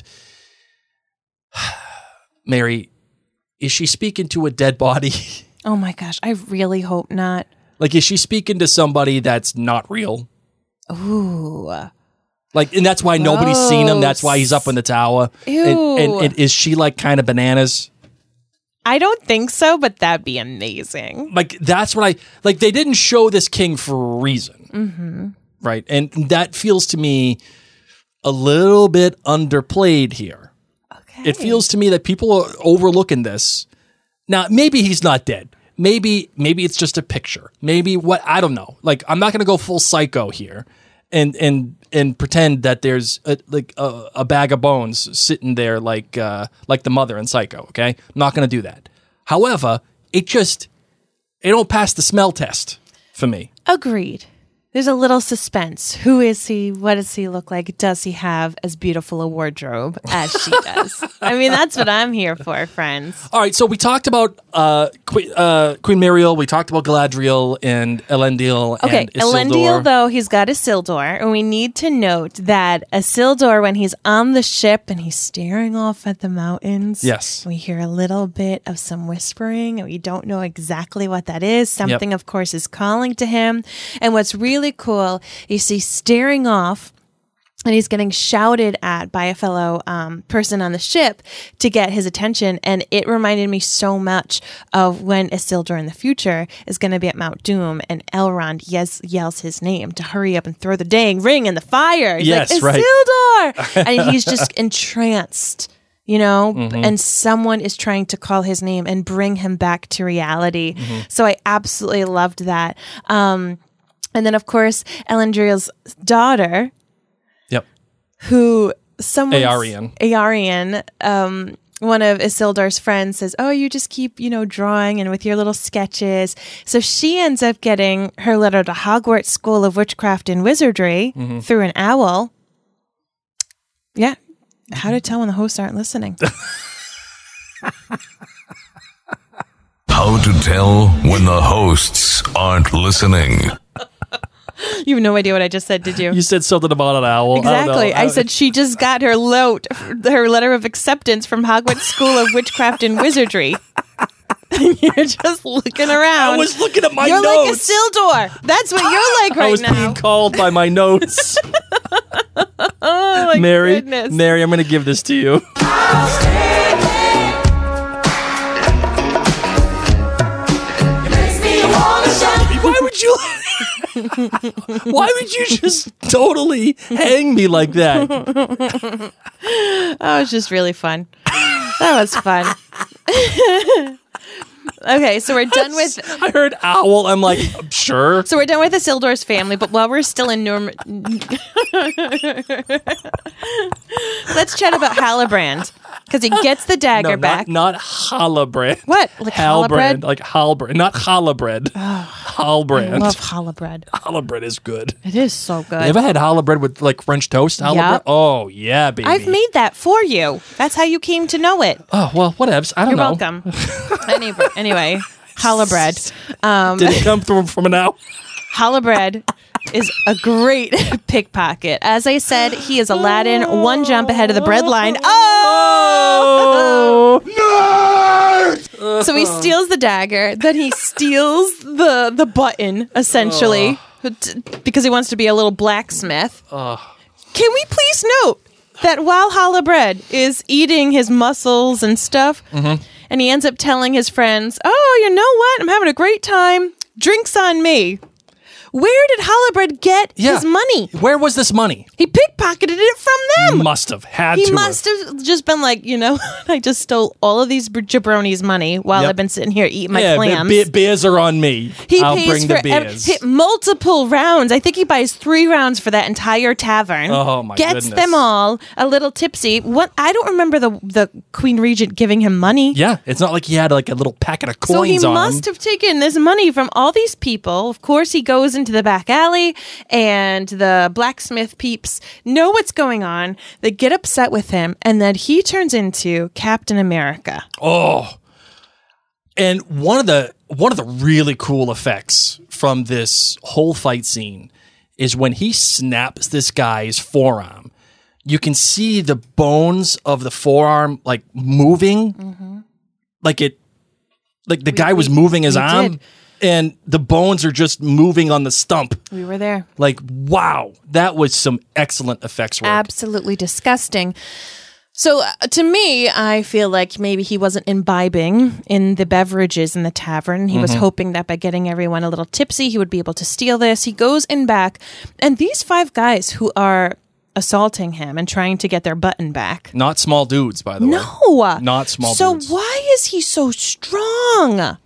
Mary, is she speaking to a dead body? Oh my gosh, I really hope not. Like, is she speaking to somebody that's not real? Ooh. Like, and that's why nobody's seen him. That's why he's up in the tower. Ew. And is she like kind of bananas? I don't think so, but that'd be amazing. Like, that's what they didn't show this king for a reason. Right? And that feels to me a little bit underplayed here. Okay. It feels to me that people are overlooking this. Now, maybe he's not dead. Maybe it's just a picture. Maybe I don't know. Like, I'm not going to go full psycho here and pretend that there's a bag of bones sitting there like the mother in Psycho, okay? I'm not going to do that. However, it don't pass the smell test for me. Agreed. There's a little suspense. Who is he? What does he look like? Does he have as beautiful a wardrobe as she does? I mean, that's what I'm here for, friends. All right, so we talked about Queen Muriel, we talked about Galadriel and Elendil and Isildur. Elendil, though, he's got Isildur, and we need to note that Isildur, when he's on the ship and he's staring off at the mountains, yes, we hear a little bit of some whispering, and we don't know exactly what that is. Something, of course, is calling to him, and what's really cool is he's staring off and he's getting shouted at by a fellow person on the ship to get his attention. And it reminded me so much of when Isildur in the future is going to be at Mount Doom and Elrond yells his name to hurry up and throw the dang ring in the fire. He's yes, like, Isildur! Right. And he's just entranced. You know, and someone is trying to call his name and bring him back to reality. So I absolutely loved that. And then, of course, Elendil's daughter, who Eärien, one of Isildur's friends says, "Oh, you just keep, drawing and with your little sketches." So she ends up getting her letter to Hogwarts School of Witchcraft and Wizardry through an owl. Yeah. How to tell when the hosts aren't listening. How to tell when the hosts aren't listening. You have no idea what I just said, did you? You said something about an owl. Exactly. I said she just got her letter of acceptance from Hogwarts School of Witchcraft and Wizardry. And you're just looking around. I was looking at my notes. You're like Isildur. That's what you're like right now. I was being called by my notes. Oh, my goodness. Mary, I'm going to give this to you. Why would you... Why would you just totally hang me like that? That was just really fun. That was fun. Okay, so we're done with... I heard owl. I'm like, sure. So we're done with Isildur's family, but while we're still in let's chat about Halbrand. Because because he gets the dagger back. Not Halbrand. What? Like Halbrand? Like Halbrand. Not Halbrand. Halbrand. I love challah bread. Challah bread is good. It is so good. You ever had challah bread with like French toast? Challah bread? Oh, yeah, baby. I've made that for you. That's how you came to know it. Oh, well, whatevs. I don't know. You're welcome. Anyway, challah bread. Did it come through from an owl? Challah bread is a great pickpocket. As I said, he is Aladdin, one jump ahead of the bread line. Oh! No! So he steals the dagger, then he steals the button, essentially, because he wants to be a little blacksmith. Can we please note that while Challah bread is eating his muscles and stuff, and he ends up telling his friends, oh, you know what? I'm having a great time. Drinks on me. Where did Challah bread get his money? Where was this money? He pickpocketed it from them. Must have. He must have just been like, I just stole all of these jabronis' money while I've been sitting here eating my clams. Beers are on me. I'll bring the beers. Multiple rounds. I think he buys 3 rounds for that entire tavern. Oh, my goodness. Gets them all a little tipsy. I don't remember the Queen Regent giving him money. Yeah, it's not like he had like a little packet of coins on him. So he must have taken this money from all these people. Of course, he goes into the back alley, and the blacksmith peeps know what's going on. They get upset with him, and then he turns into Captain America. Oh, and one of the really cool effects from this whole fight scene is when he snaps this guy's forearm. You can see the bones of the forearm like moving, like the guy was moving his arm. Did. And the bones are just moving on the stump. We were there. Like, wow, that was some excellent effects work. Absolutely disgusting. So to me, I feel like maybe he wasn't imbibing in the beverages in the tavern. He was hoping that by getting everyone a little tipsy, he would be able to steal this. He goes in back, and these 5 guys who are assaulting him and trying to get their button back. Not small dudes, by the way. No. Not small dudes. So why is he so strong?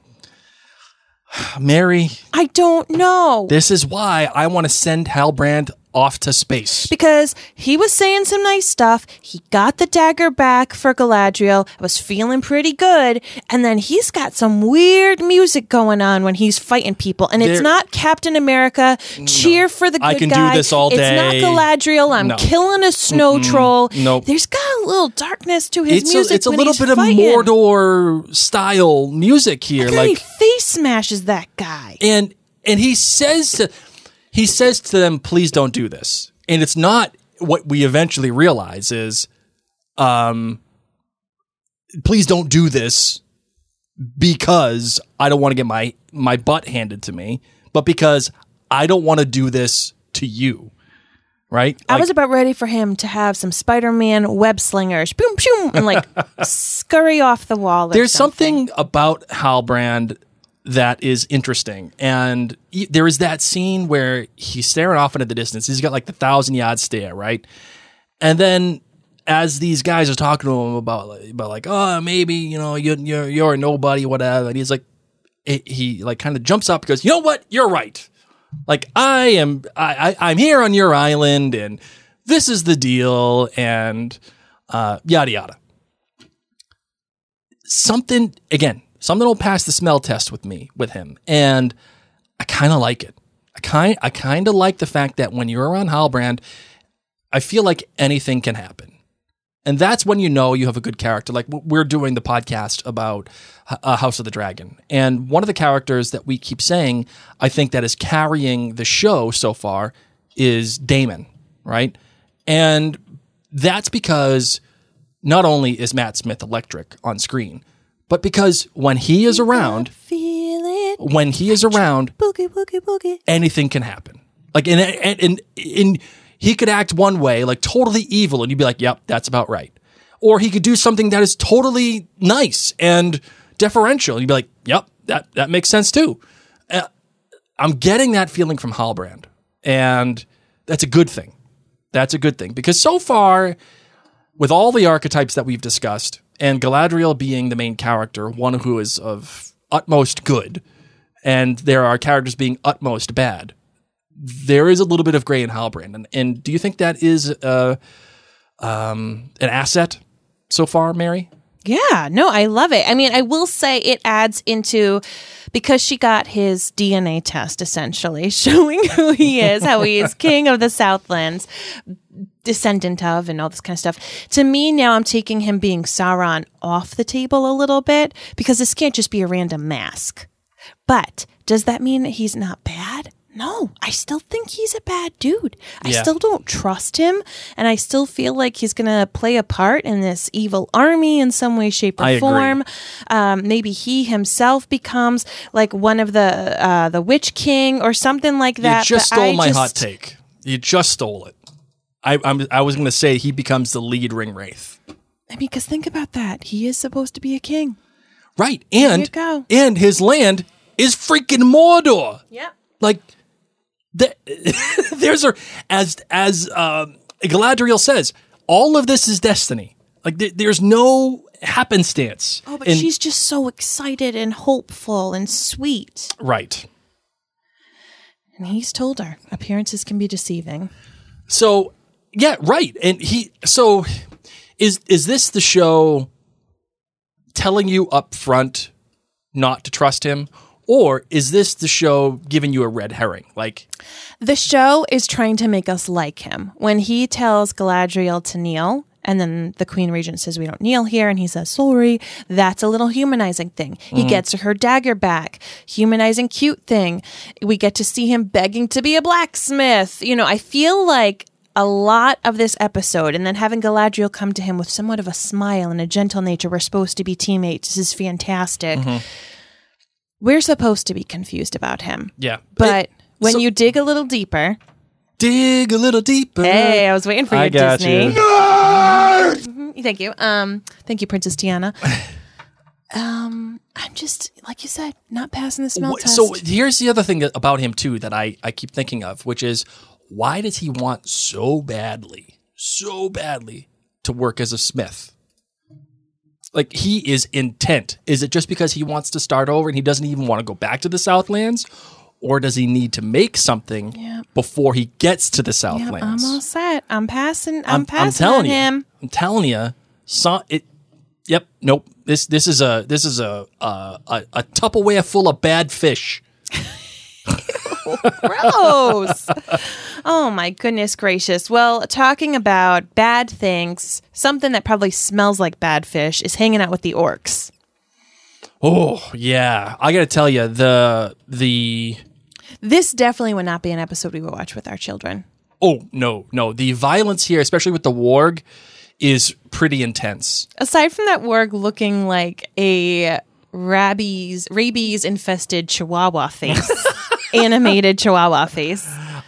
Mary, I don't know. This is why I want to send Halbrand off to space. Because he was saying some nice stuff. He got the dagger back for Galadriel. I was feeling pretty good. And then he's got some weird music going on when he's fighting people. And it's not Captain America. Cheer for the good guy. I can do this all day. It's not Galadriel. I'm killing a snow troll. Nope. There's got a little darkness to his music. It's a little bit fighting. Of Mordor style music here. Like he face smashes that guy. And he says to them, please don't do this. And it's not what we eventually realize is, please don't do this because I don't want to get my butt handed to me, but because I don't want to do this to you. Right? I was about ready for him to have some Spider-Man web slingers, boom, boom, and scurry off the wall. There's something about Halbrand that is interesting. And there is that scene where he's staring off into the distance. He's got the 1,000-yard stare, right? And then as these guys are talking to him about oh, maybe, you're a nobody, whatever. And he's he kind of jumps up and goes, you know what? You're right. I'm here on your island and this is the deal and yada, yada. Something will pass the smell test with him. And I kind of like it. I kind of like the fact that when you're around Halbrand, I feel like anything can happen. And that's when you know you have a good character. Like we're doing the podcast about House of the Dragon. And one of the characters that we keep saying, I think that is carrying the show so far is Daemon, right? And that's because not only is Matt Smith electric on screen, but because when he is around, boogie, boogie, anything can happen. And he could act one way, totally evil, and you'd be like, yep, that's about right. Or he could do something that is totally nice and deferential, and you'd be like, yep, that makes sense too. I'm getting that feeling from Halbrand, and that's a good thing. That's a good thing, because so far, with all the archetypes that we've discussed, and Galadriel being the main character, one who is of utmost good, and there are characters being utmost bad, there is a little bit of gray in Halbrand. And do you think that is an asset so far, Mary? Yeah, no, I love it. I mean, I will say it adds into, because she got his DNA test, essentially, showing who he is, how he is king of the Southlands, descendant of, and all this kind of stuff. To me, now I'm taking him being Sauron off the table a little bit, because this can't just be a random mask. But does that mean that he's not bad? No, I still think he's a bad dude. I still don't trust him, and I still feel like he's going to play a part in this evil army in some way, shape, or form. Maybe he himself becomes like one of the Witch King or something like that. You just stole my hot take. You just stole it. I was going to say he becomes the lead ring wraith. I mean, because think about that. He is supposed to be a king. Right, and his land is freaking Mordor. Yep. Like, there's as Galadriel says, all of this is destiny. Like there's no happenstance. Oh, but she's just so excited and hopeful and sweet. Right. And he's told her appearances can be deceiving. So yeah, right. And is this the show telling you up front not to trust him? Or is this the show giving you a red herring? Like, the show is trying to make us like him. When he tells Galadriel to kneel, and then the Queen Regent says, we don't kneel here, and he says, sorry, that's a little humanizing thing. He gets her dagger back. Humanizing, cute thing. We get to see him begging to be a blacksmith. You know, I feel like a lot of this episode, and then having Galadriel come to him with somewhat of a smile and a gentle nature, we're supposed to be teammates. This is fantastic. We're supposed to be confused about him. Yeah. But when you dig a little deeper. Dig a little deeper. Hey, I was waiting for you, Disney. You. Thank you. Thank you, Princess Tiana. I'm just, like you said, not passing the smell test. So here's the other thing about him, too, that I keep thinking of, which is, why does he want so badly to work as a smith? Like, he is intent. Is it just because he wants to start over and he doesn't even want to go back to the Southlands? Or does he need to make something before he gets to the Southlands? I'm all set. I'm passing I'm telling on him. I'm telling you. Nope. This is a Tupperware full of bad fish. Gross. Oh my goodness gracious. Well, talking about bad things, something that probably smells like bad fish is hanging out with the orcs. Oh, yeah. I got to tell you, this definitely would not be an episode we would watch with our children. Oh, no. The violence here, especially with the warg, is pretty intense. Aside from that warg looking like a rabies-infested chihuahua face. Animated chihuahua face.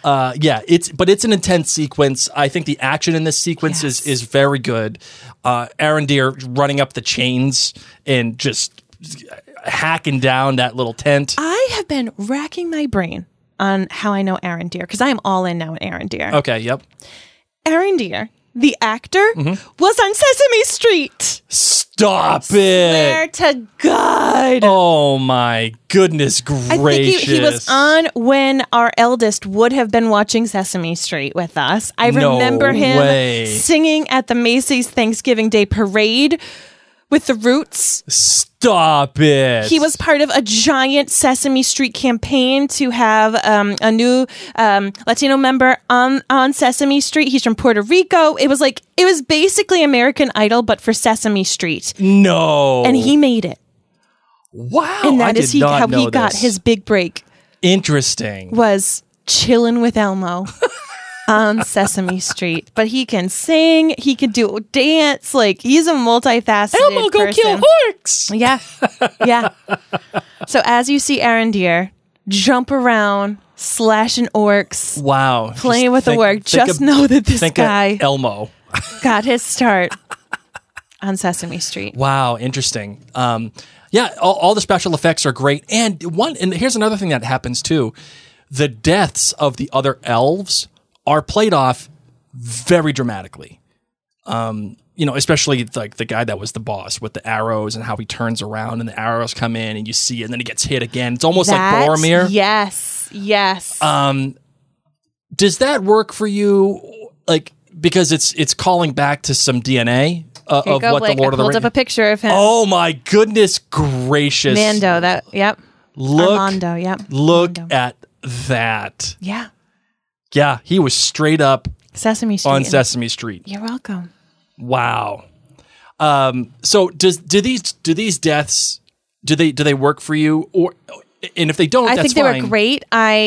It's an intense sequence. I think the action in this sequence is very good. Arondir running up the chains and just hacking down that little tent. I have been racking my brain on how I know Arondir, because I am all in now in Arondir. Okay, yep. Arondir, the actor, was on Sesame Street. Stop Swear to God. Oh my goodness gracious. I think he was on when our eldest would have been watching Sesame Street with us. I remember him singing at the Macy's Thanksgiving Day Parade with the Roots. Stop it. He was part of a giant Sesame Street campaign to have a new Latino member on Sesame Street. He's from Puerto Rico. It was basically American Idol, but for Sesame Street. No. And he made it. Wow. And that is how he got his big break. Interesting. Was chilling with Elmo. On Sesame Street, but he can sing, he can do dance, like he's a multifaceted Elmo go person. kill orcs. Yeah. So as you see Arondir jump around, slashing orcs, wow, playing with the orc, just know that this guy Elmo got his start on Sesame Street. Wow, interesting. All the special effects are great, and here's another thing that happens too: the deaths of the other elves are played off very dramatically. Especially like the guy that was the boss with the arrows and how he turns around and the arrows come in and you see it and then he gets hit again. It's almost like Boromir. Yes. Does that work for you? Like, because it's calling back to some DNA Here you of go, what Blake. the Lord of the Hold Rings. up a picture of him. Oh my goodness gracious! Mando. Yep. Armando. Yep. Look Armando. at that. Yeah. Yeah, he was straight up Sesame Street. on Sesame Street. You're welcome. Wow. So do these deaths do they work for you, and if they don't, I that's think they fine. were great.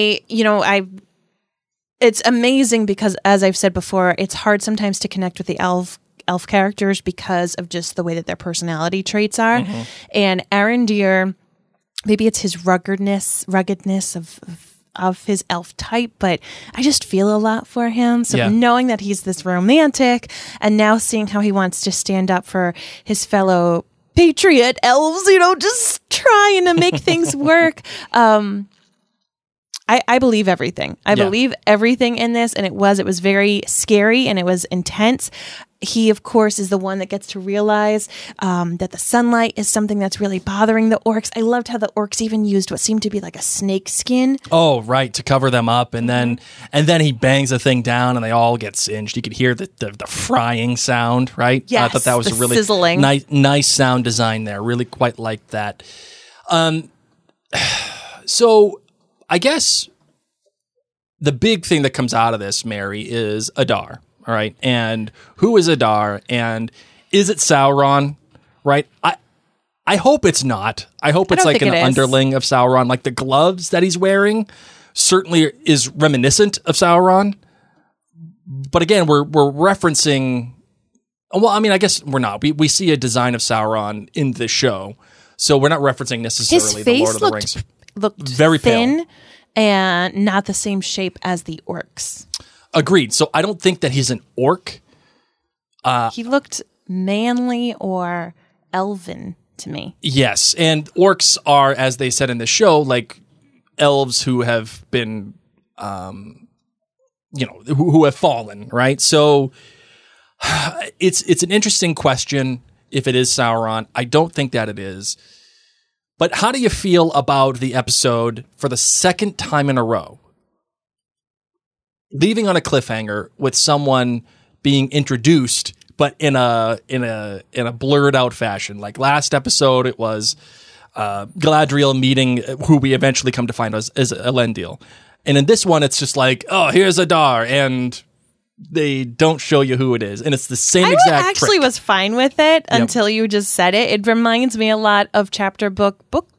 It's amazing because, as I've said before, it's hard sometimes to connect with the elf characters because of just the way that their personality traits are. Mm-hmm. And Arondir, maybe it's his ruggedness of his elf type, but I just feel a lot for him. So knowing that he's this romantic, and now seeing how he wants to stand up for his fellow patriot elves, just trying to make things work. I believe everything. I believe everything in this, and it was very scary and it was intense. He, of course, is the one that gets to realize that the sunlight is something that's really bothering the orcs. I loved how the orcs even used what seemed to be like a snake skin. Oh, right, to cover them up, and then he bangs the thing down, and they all get singed. You could hear the frying sound, right? Yes, I thought that was the a really sizzling. nice sound design there. Really quite liked that. So I guess the big thing that comes out of this, Mary, is Adar. All right. And who is Adar? And is it Sauron? Right. I hope it's not. I hope it's like an underling of Sauron. Like the gloves that he's wearing certainly is reminiscent of Sauron. But again, we're referencing. Well, I mean, I guess we're not. We see a design of Sauron in the show, so we're not referencing necessarily the Lord of the Rings. Looked very thin pale and not the same shape as the orcs. Agreed. So I don't think that he's an orc. He looked manly or elven to me. Yes, and orcs are, as they said in the show, like elves who have been, who have fallen, right? So it's an interesting question if it is Sauron. I don't think that it is. But how do you feel about the episode for the second time in a row? Leaving on a cliffhanger with someone being introduced, but in a blurred out fashion. Like last episode, it was Galadriel meeting who we eventually come to find as Elendil. And in this one, it's just like, oh, here's Adar, and they don't show you who it is. And it's the same exact trick. I actually was fine with it until you just said it. It reminds me a lot of chapter book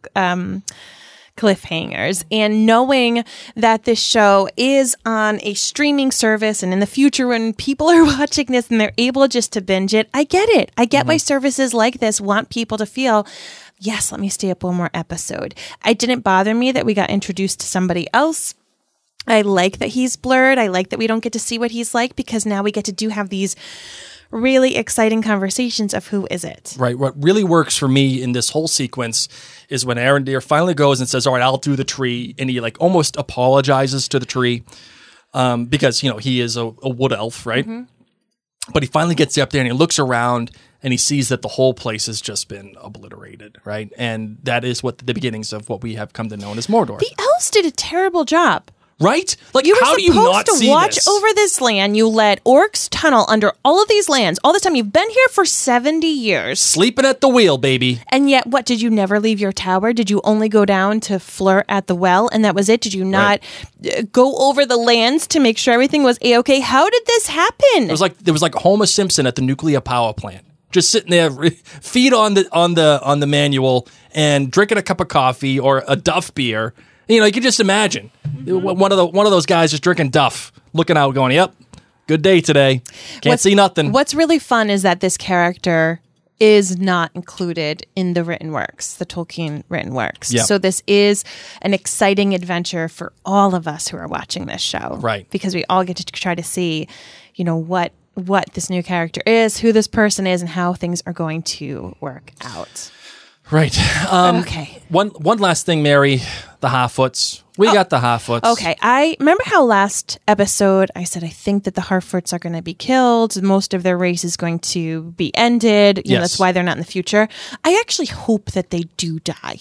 cliffhangers, and knowing that this show is on a streaming service, and in the future when people are watching this and they're able just to binge it, I get it. I get why services like this want people to feel, yes, let me stay up one more episode. It didn't bother me that we got introduced to somebody else. I like that he's blurred. I like that we don't get to see what he's like, because now we get to have these really exciting conversations of who is it. Right. What really works for me in this whole sequence is when Arondir finally goes and says, all right, I'll do the tree. And he like almost apologizes to the tree because, he is a wood elf, right? Mm-hmm. But he finally gets up there and he looks around and he sees that the whole place has just been obliterated, right? And that is what the beginnings of what we have come to know as Mordor. The elves did a terrible job. Right? Like, you how do you not see this? You were supposed to watch this? over this land. You let orcs tunnel under all of these lands all this time. You've been here for 70 years. Sleeping at the wheel, baby. And yet, what? Did you never leave your tower? Did you only go down to flirt at the well, and that was it? Did you not go over the lands to make sure everything was A-okay? How did this happen? It was like Homer Simpson at the nuclear power plant. Just sitting there, feet on the manual, and drinking a cup of coffee or a Duff beer. You can just imagine one of those guys just drinking Duff, looking out, going, "Yep, good day today. Can't see nothing." What's really fun is that this character is not included in the written works, the Tolkien written works. Yep. So this is an exciting adventure for all of us who are watching this show, right? Because we all get to try to see, what this new character is, who this person is, and how things are going to work out. Right. Okay. One last thing, Mary. The Harfoots. We got the Harfoots. Okay. I remember how last episode I said I think that the Harfoots are going to be killed. Most of their race is going to be ended. Yes. That's why they're not in the future. I actually hope that they do die.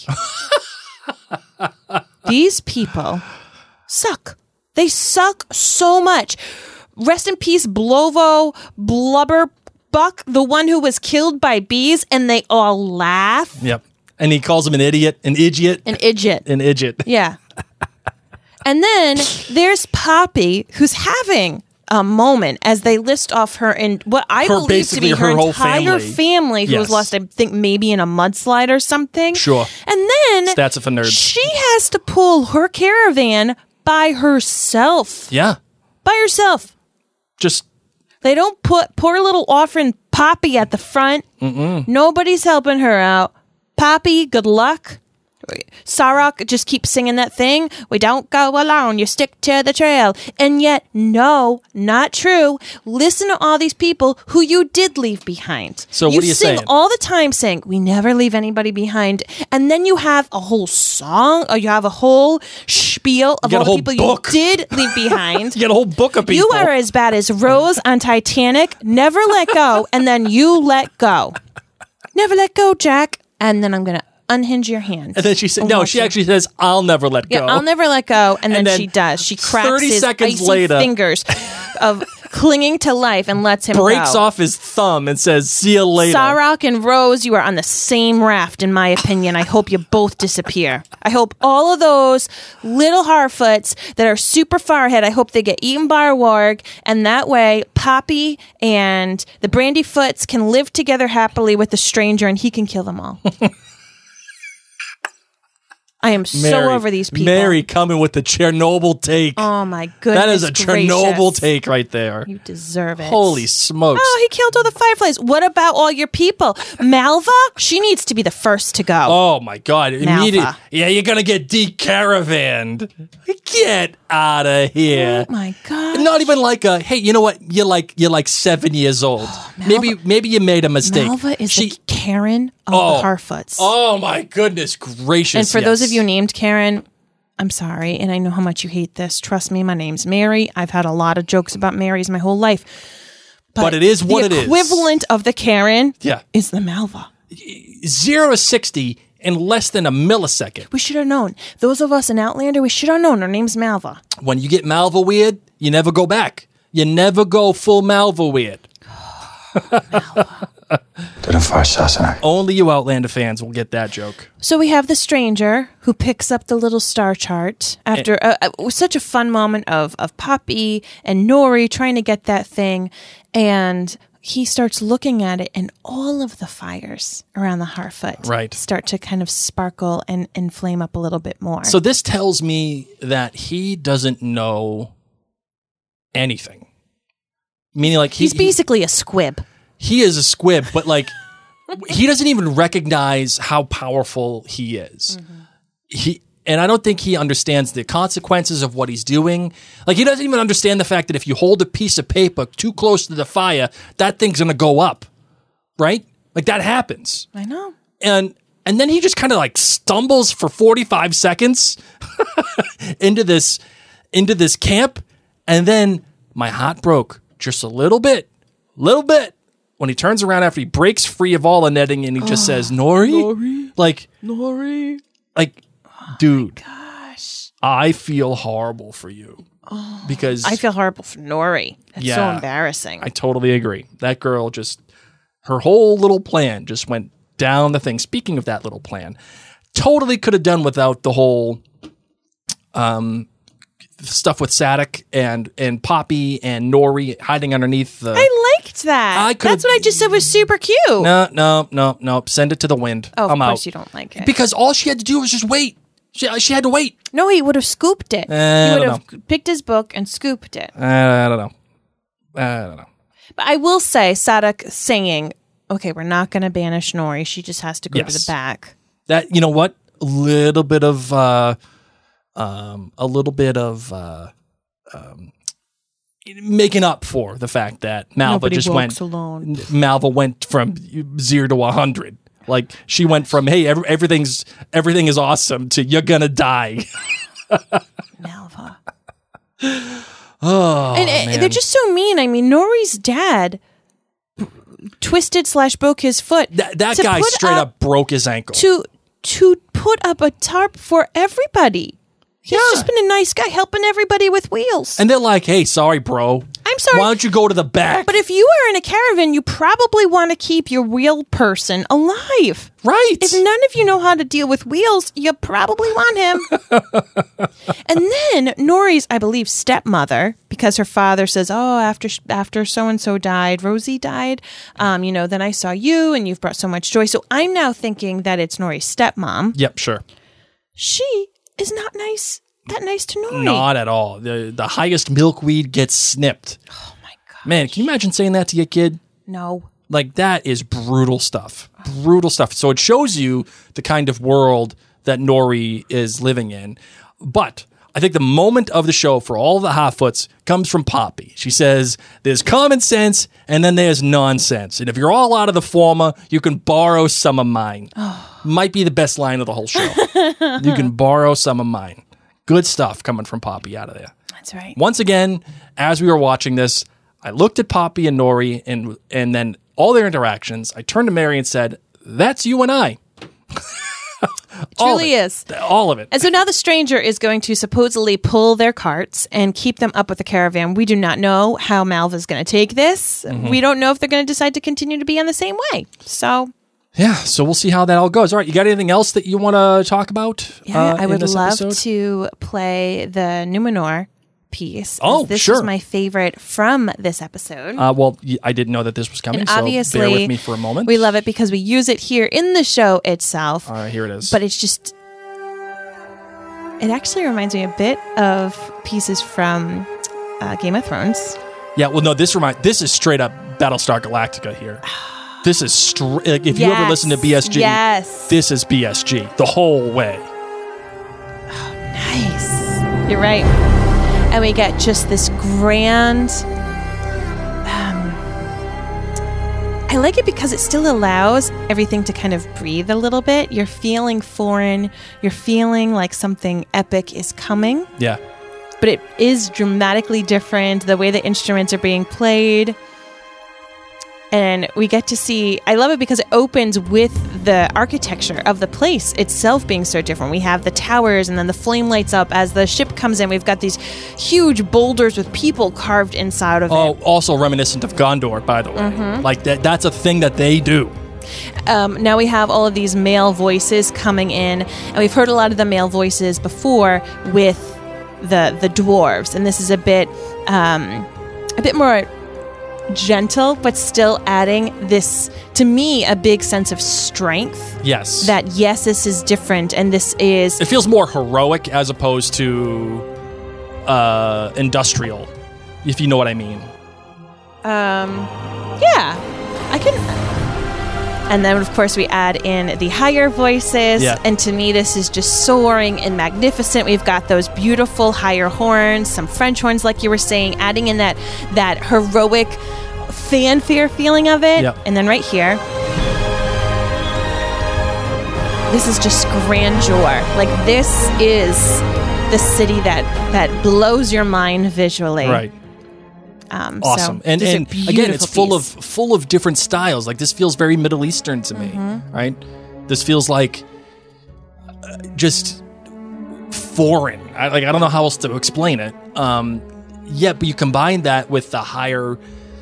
These people suck. They suck so much. Rest in peace, Blovo, Blubber, Buck, the one who was killed by bees, and they all laugh. Yep. And he calls him an idiot. Yeah. And then there's Poppy, who's having a moment as they list off her and what I believe to be her entire family who was lost, I think, maybe in a mudslide or something. Sure. And then Stats for nerds. She has to pull her caravan by herself. Yeah. By herself. Just. They don't put poor little orphan Poppy at the front. Nobody's helping her out. Poppy, good luck. Sarok just keeps singing that thing. We don't go alone. You stick to the trail. And yet, no, not true. Listen to all these people who you did leave behind. So what are you saying? You sing all the time saying, we never leave anybody behind. And then you have a whole song or you have a whole spiel of all the people you did leave behind. You get a whole book of people. You are as bad as Rose on Titanic. Never let go. And then you let go. Never let go, Jack. And then I'm going to unhinge your hand. And then she said, no, she actually says, I'll never let go. Yeah, I'll never let go. And then she does. She cracks 30 his seconds icy later, fingers of clinging to life and lets him breaks go. off his thumb and says, see you later. Sarok and Rose, you are on the same raft, in my opinion. I hope you both disappear. I hope all of those little Harfoots that are super far ahead, I hope they get eaten by a warg, and that way Poppy and the Brandyfoots can live together happily with the stranger and he can kill them all. I am so over these people. Mary coming with the Chernobyl take. Oh my goodness. That is a Chernobyl take right there. You deserve it. Holy smokes. Oh, he killed all the fireflies. What about all your people? Malva? She needs to be the first to go. Oh my God. Immediately. Yeah, you're going to get decaravanned. Get out of here. Oh my God. Not even like a, hey, you know what? You're like 7 years old. Maybe you made a mistake. Malva is the Karen of the Harfoots. Oh my goodness gracious. And for those of you named Karen, I'm sorry, and I know how much you hate this. Trust me, my name's Mary. I've had a lot of jokes about Marys my whole life. But it is what it is. The equivalent of the Karen is the Malva. 0 to 60 in less than a millisecond. We should have known. Those of us in Outlander, we should have known. Her name's Malva. When you get Malva weird, you never go back. You never go full Malva weird. Malva. Only you Outlander fans will get that joke. So we have the stranger who picks up the little star chart after such a fun moment of Poppy and Nori trying to get that thing, and he starts looking at it, and all of the fires around the Harfoot start to kind of sparkle and flame up a little bit more. So this tells me that he doesn't know anything. Meaning, like he's basically a squib. He is a squib, but like he doesn't even recognize how powerful he is. And I don't think he understands the consequences of what he's doing. Like, he doesn't even understand the fact that if you hold a piece of paper too close to the fire, that thing's going to go up, right? Like, that happens. I know. And then he just kind of like stumbles for 45 seconds into this camp, and then my heart broke just a little bit. When he turns around after he breaks free of all the netting and he just says, Nori? Nori. Like, dude, gosh. I feel horrible for you. Because I feel horrible for Nori. That's so embarrassing. I totally agree. That girl her whole little plan just went down the thing. Speaking of that little plan, totally could have done without the whole stuff with Sadek and Poppy and Nori hiding underneath the... I liked that. That's what I just said was super cute. No. Send it to the wind. Oh, I'm of course out. you don't like it. Because all she had to do was just wait. She had to wait. No, he would have scooped it. He would have picked his book and scooped it. I don't know. But I will say, Sadek saying, okay, we're not going to banish Nori. She just has to go to the back. That, you know what? A little bit of making up for the fact that Malva Malva went from 0 to 100. Like, she went from, hey, everything is awesome to you're gonna die. Malva. Man. They're just so mean. I mean, Nori's dad twisted/broke his foot. That guy straight up broke his ankle. To put up a tarp for everybody. He's just been a nice guy helping everybody with wheels. And they're like, hey, sorry, bro. I I'm sorry. Why don't you go to the back? But if you are in a caravan, you probably want to keep your wheel person alive. Right. If none of you know how to deal with wheels, you probably want him. And then Nori's, I believe, stepmother, because her father says, oh, after so-and-so died, Rosie died, then I saw you and you've brought so much joy. So I'm now thinking that it's Nori's stepmom. Yep, sure. She is not that nice to Nori. Not at all. The highest milkweed gets snipped. Oh my God. Man, can you imagine saying that to your kid? No. Like, that is brutal stuff. Brutal stuff. So it shows you the kind of world that Nori is living in. But I think the moment of the show for all the Harfoots comes from Poppy. She says, there's common sense and then there's nonsense. And if you're all out of the former, you can borrow some of mine. Might be the best line of the whole show. You can borrow some of mine. Good stuff coming from Poppy out of there. That's right. Once again, as we were watching this, I looked at Poppy and Nori and then all their interactions. I turned to Mary and said, that's you and I. Truly is. All of it. And so now the stranger is going to supposedly pull their carts and keep them up with the caravan. We do not know how Malva's going to take this. Mm-hmm. We don't know if they're going to decide to continue to be on the same way. So... yeah, so we'll see how that all goes. All right, you got anything else that you want to talk about? Yeah, I would love episode? To play the Numenor piece. Oh, this sure. This is my favorite from this episode. Well, I didn't know that this was coming, and so obviously, bear with me for a moment. We love it because we use it here in the show itself. All right, here it is. But it's just... it actually reminds me a bit of pieces from Game of Thrones. Yeah, well, no, this is straight up Battlestar Galactica here. This is if you ever listen to BSG, this is BSG the whole way. Oh, nice. You're right. And we get just this grand... I like it because it still allows everything to kind of breathe a little bit. You're feeling foreign. You're feeling like something epic is coming. Yeah. But it is dramatically different, the way the instruments are being played. And we get to see, I love it because it opens with the architecture of the place itself being so different. We have the towers and then the flame lights up as the ship comes in. We've got these huge boulders with people carved inside of it. Oh, also reminiscent of Gondor, by the way. Mm-hmm. Like that's a thing that they do. Now we have all of these male voices coming in, and we've heard a lot of the male voices before with the dwarves, and this is a bit more gentle, but still adding this, to me, a big sense of strength. Yes. That, yes, this is different, and this is... it feels more heroic as opposed to industrial, if you know what I mean. Yeah. I can... And then, of course, we add in the higher voices. Yeah. And to me, this is just soaring and magnificent. We've got those beautiful higher horns, some French horns, like you were saying, adding in that heroic fanfare feeling of it. Yep. And then right here, this is just grandeur. Like, this is the city that blows your mind visually. Right. Awesome. So and again, it's full of different styles. Like, this feels very Middle Eastern to me, right? This feels like just foreign. I don't know how else to explain it. But you combine that with the higher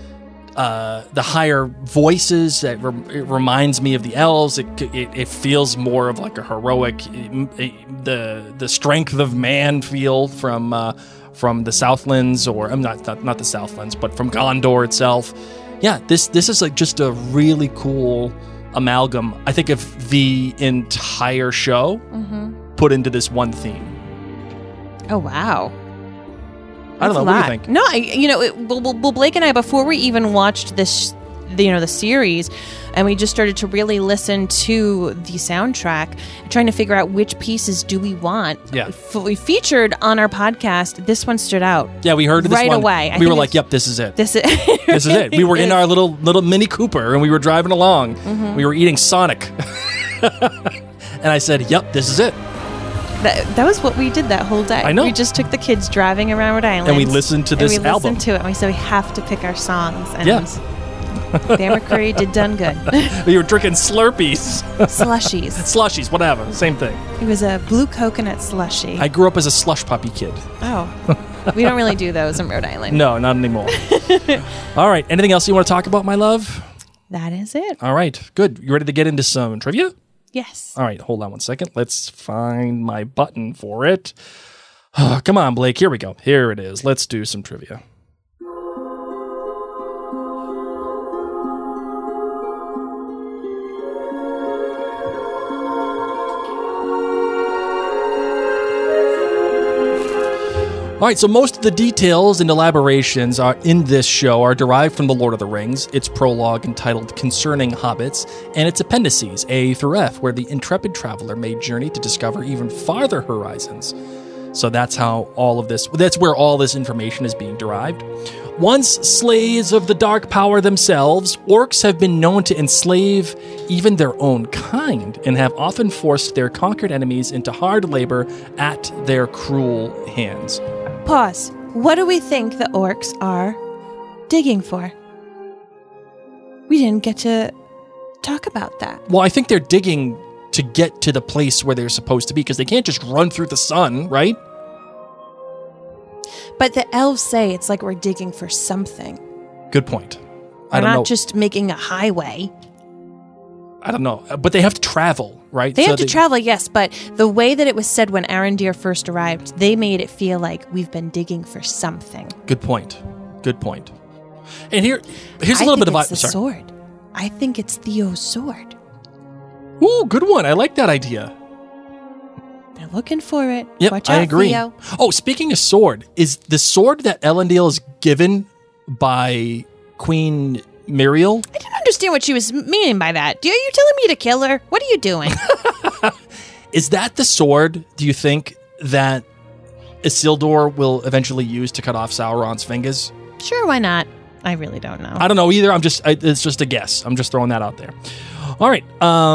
voices. That it reminds me of the elves. It feels more of like a heroic, the strength of man feel from the Southlands, or not the Southlands, but from Gondor itself. Yeah, this is like just a really cool amalgam, I think, of the entire show put into this one theme. Oh, wow. I don't know. What do you think? No, Blake and I, before we even watched this, the series, and we just started to really listen to the soundtrack, trying to figure out which pieces do we want. Yeah. We featured on our podcast. This one stood out. Yeah, we heard this right one away. We were like, "Yep, this is it. This is this is it." We were in our little Mini Cooper, and we were driving along. We were eating Sonic, and I said, "Yep, this is it." That was what we did that whole day. I know. We just took the kids driving around Rhode Island, and we listened to this album. We listened to it, and we said we have to pick our songs. And yeah. Bear McCreary did done good. We were drinking Slurpees. Slushies, whatever, same thing. It was a blue coconut slushie. I grew up as a slush puppy kid. Oh. We don't really do those in Rhode Island. No, not anymore. All right. Anything else you want to talk about, my love? That is it. All right. Good. You ready to get into some trivia? Yes. All right. Hold on one second. Let's find my button for it. Come on, Blake. Here we go. Here it is. Let's do some trivia. All right, so most of the details and elaborations in this show are derived from The Lord of the Rings, its prologue entitled Concerning Hobbits, and its appendices, A through F, where the intrepid traveler may journey to discover even farther horizons. So that's how that's where all this information is being derived. Once slaves of the dark power themselves, orcs have been known to enslave even their own kind and have often forced their conquered enemies into hard labor at their cruel hands. Pause. What do we think the orcs are digging for? We didn't get to talk about that. Well, I think they're digging to get to the place where they're supposed to be, because they can't just run through the sun, right? But the elves say it's like we're digging for something. Good point. We're not just making a highway. I don't know. But they have to travel, right? They have to travel, yes. But the way that it was said when Arondir first arrived, they made it feel like we've been digging for something. Good point. Good point. And here's a little bit of... I think it's the sword. I think it's Theo's sword. Ooh, good one. I like that idea. They're looking for it. Yep, Watch out, I agree. Theo. Oh, speaking of sword, is the sword that Elendil is given by Queen Miriel? I didn't understand what she was meaning by that. Are you telling me to kill her? What are you doing? Is that the sword, do you think, that Isildur will eventually use to cut off Sauron's fingers? Sure, why not? I really don't know. I don't know either. It's just a guess. I'm just throwing that out there. All right.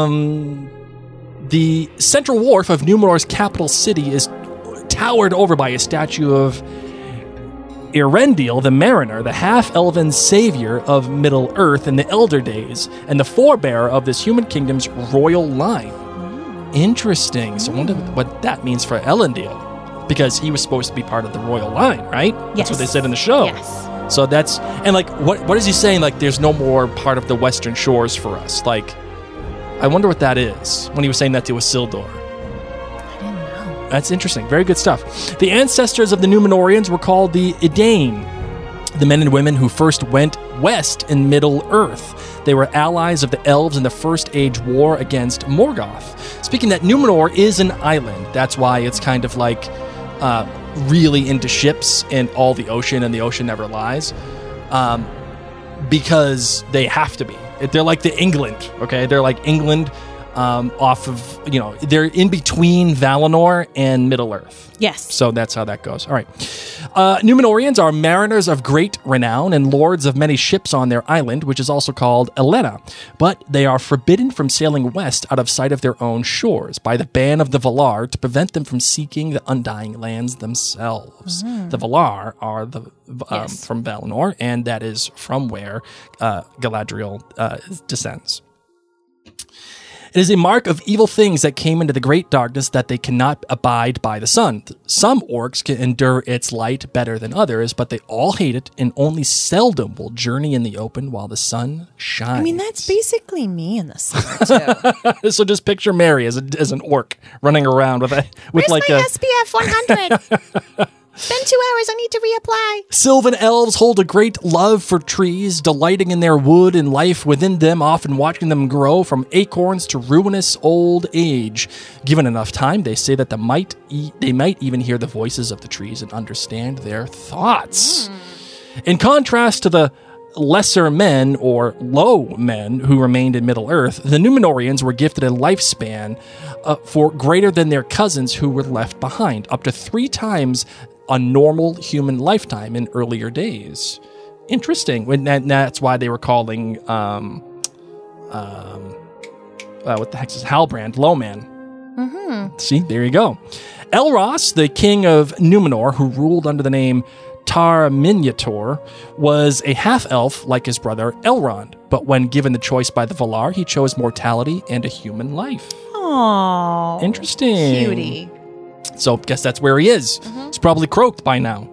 The central wharf of Numenor's capital city is towered over by a statue of Eärendil the Mariner, the half-elven savior of Middle-earth in the Elder Days, and the forebearer of this human kingdom's royal line. Interesting. So I wonder what that means for Elendil, because he was supposed to be part of the royal line, right? Yes. That's what they said in the show. Yes. So that's... And, like, what is he saying? Like, there's no more part of the Western Shores for us. Like, I wonder what that is when he was saying that to Isildur. That's interesting. Very good stuff. The ancestors of the Númenóreans were called the Edain, the men and women who first went west in Middle-earth. They were allies of the elves in the First Age war against Morgoth. Speaking that, Númenor is an island. That's why it's kind of like really into ships and all the ocean, and the ocean never lies. Because they have to be. They're like the England, okay? They're like England off of, they're in between Valinor and Middle-earth. Yes. So that's how that goes. All right. Númenóreans are mariners of great renown and lords of many ships on their island, which is also called Elena. But they are forbidden from sailing west out of sight of their own shores by the ban of the Valar to prevent them from seeking the Undying Lands themselves. The Valar are from Valinor, and that is from where Galadriel descends. It is a mark of evil things that came into the great darkness that they cannot abide by the sun. Some orcs can endure its light better than others, but they all hate it and only seldom will journey in the open while the sun shines. I mean, that's basically me in the summer, too. So just picture Mary as an orc running around with Where's like my SPF 100? It's been 2 hours, I need to reapply. Sylvan elves hold a great love for trees, delighting in their wood and life within them, often watching them grow from acorns to ruinous old age. Given enough time, they say that they might even hear the voices of the trees and understand their thoughts. In contrast to the lesser men, or low men, who remained in Middle-earth, the Númenóreans were gifted a lifespan for greater than their cousins who were left behind, up to 3 times a normal human lifetime in earlier days. Interesting. And that's why they were calling what the heck is Halbrand low man. See, there you go. Elros, the king of Númenor, who ruled under the name Tar Miniator, was a half-elf like his brother Elrond, but when given the choice by the Valar, he chose mortality and a human life. Aww. Interesting. Cutie. So I guess that's where he is. He's probably croaked by now.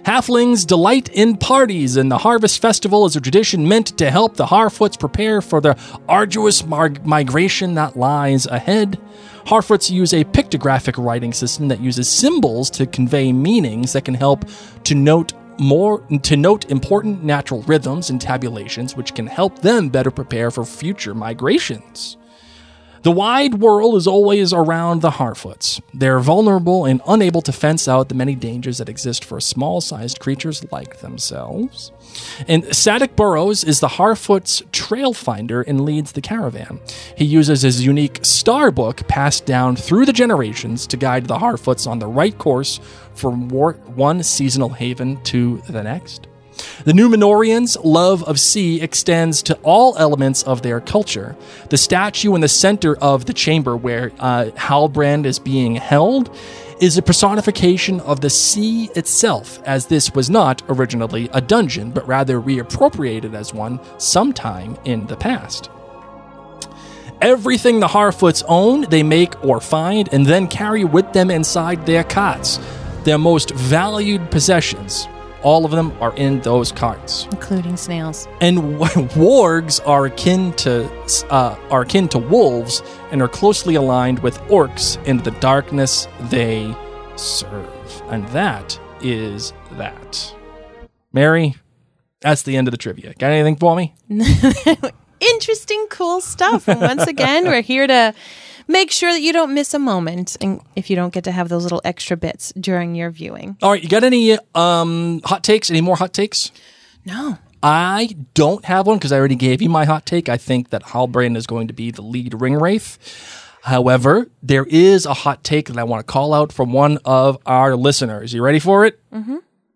Halflings delight in parties, and the Harvest Festival is a tradition meant to help the Harfoots prepare for the arduous migration that lies ahead. Harfoots use a pictographic writing system that uses symbols to convey meanings that can help to note important natural rhythms and tabulations, which can help them better prepare for future migrations. The wide world is always around the Harfoots. They're vulnerable and unable to fence out the many dangers that exist for small-sized creatures like themselves. And Sadek Burrows is the Harfoot's trail finder and leads the caravan. He uses his unique star book passed down through the generations to guide the Harfoots on the right course from one seasonal haven to the next. The Númenóreans' love of sea extends to all elements of their culture. The statue in the center of the chamber where Halbrand is being held is a personification of the sea itself, as this was not originally a dungeon, but rather reappropriated as one sometime in the past. Everything the Harfoots own, they make or find, and then carry with them inside their carts. Their most valued possessions. All of them are in those carts, including snails. And wargs are akin to wolves and are closely aligned with orcs in the darkness they serve. And that is that. Mary, that's the end of the trivia. Got anything for me? Interesting, cool stuff. And once again, we're here to make sure that you don't miss a moment, and if you don't get to have those little extra bits during your viewing. All right, you got any hot takes? Any more hot takes? No. I don't have one because I already gave you my hot take. I think that Halbrand is going to be the lead ring wraith. However, there is a hot take that I want to call out from one of our listeners. You ready for it? Mm-hmm.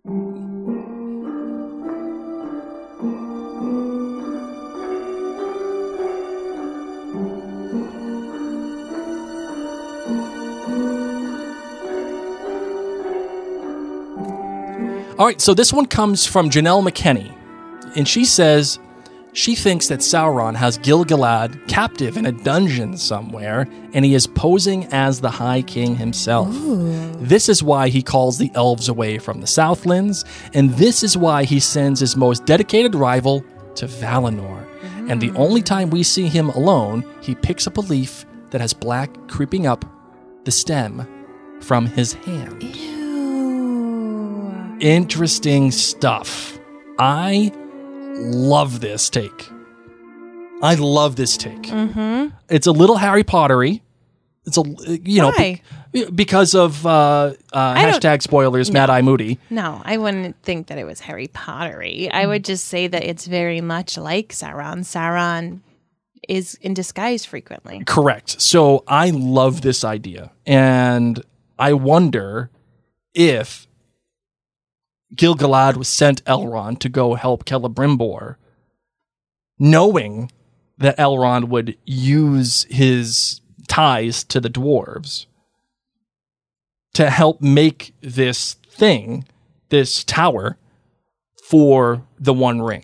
All right, so this one comes from Janelle McKenney, and she says she thinks that Sauron has Gil-galad captive in a dungeon somewhere, and he is posing as the High King himself. Ooh. This is why he calls the elves away from the Southlands, and this is why he sends his most dedicated rival to Valinor. Mm. And the only time we see him alone, he picks up a leaf that has black creeping up the stem from his hand. Ew. Interesting stuff. I love this take. I love this take. Mm-hmm. It's a little Harry Pottery. It's Why? Because of hashtag spoilers, Mad Eye Moody. No, I wouldn't think that it was Harry Pottery. I would just say that it's very much like Sauron. Sauron is in disguise frequently. Correct. So I love this idea. And I wonder if Gil-galad was sent Elrond to go help Celebrimbor, knowing that Elrond would use his ties to the dwarves to help make this thing, this tower, for the One Ring.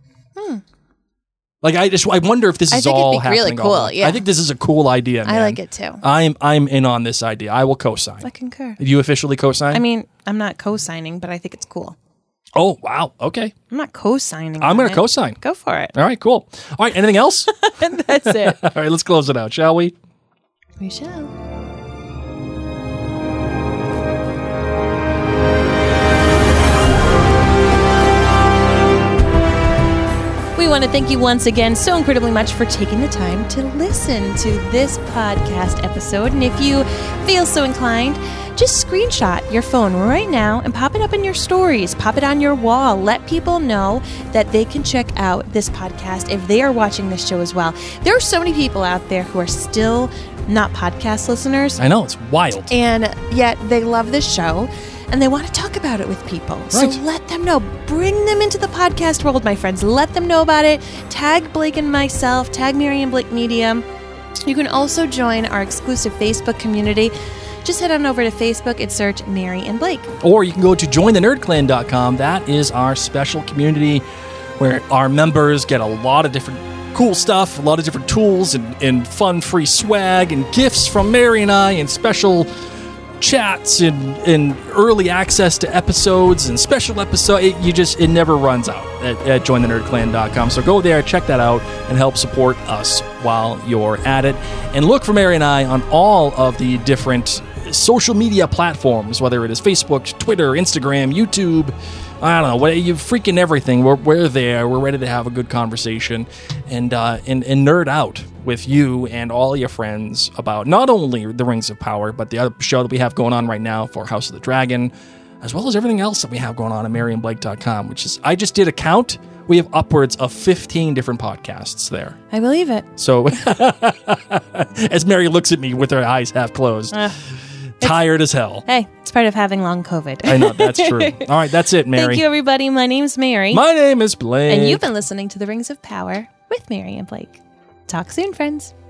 Like I wonder if this is all happening. Really cool. Yeah. I think this is a cool idea, man. I like it too. I'm in on this idea. I will co-sign. I concur. Did you officially co-sign? I mean, I'm not co-signing, but I think it's cool. Oh, wow. Okay. I'm not co-signing. I'm going to co-sign. Go for it. All right, cool. All right, anything else? That's it. All right, let's close it out, shall we? We shall. We want to thank you once again so incredibly much for taking the time to listen to this podcast episode. And if you feel so inclined, just screenshot your phone right now and pop it up in your stories. Pop it on your wall. Let people know that they can check out this podcast if they are watching this show as well. There are so many people out there who are still not podcast listeners. I know, it's wild. And yet they love this show. And they want to talk about it with people. Right. So let them know. Bring them into the podcast world, my friends. Let them know about it. Tag Blake and myself. Tag Mary and Blake Media. You can also join our exclusive Facebook community. Just head on over to Facebook and search Mary and Blake. Or you can go to jointhenerdclan.com. That is our special community where our members get a lot of different cool stuff, a lot of different tools and fun free swag and gifts from Mary and I and special chats and early access to episodes and special episodes. It never runs out at jointhenerdclan.com. So go there, check that out, and help support us while you're at it. And look for Mary and I on all of the different social media platforms, whether it is Facebook, Twitter, Instagram, YouTube, I don't know, you freaking everything. We're there. We're ready to have a good conversation and nerd out with you and all your friends about not only the Rings of Power, but the other show that we have going on right now for House of the Dragon, as well as everything else that we have going on at MaryandBlake.com, which is, I just did a count. We have upwards of 15 different podcasts there. I believe it. So, as Mary looks at me with her eyes half closed, tired as hell. Hey, it's part of having long COVID. I know, that's true. All right, that's it, Mary. Thank you, everybody. My name's Mary. My name is Blake. And you've been listening to The Rings of Power with Mary and Blake. Talk soon, friends.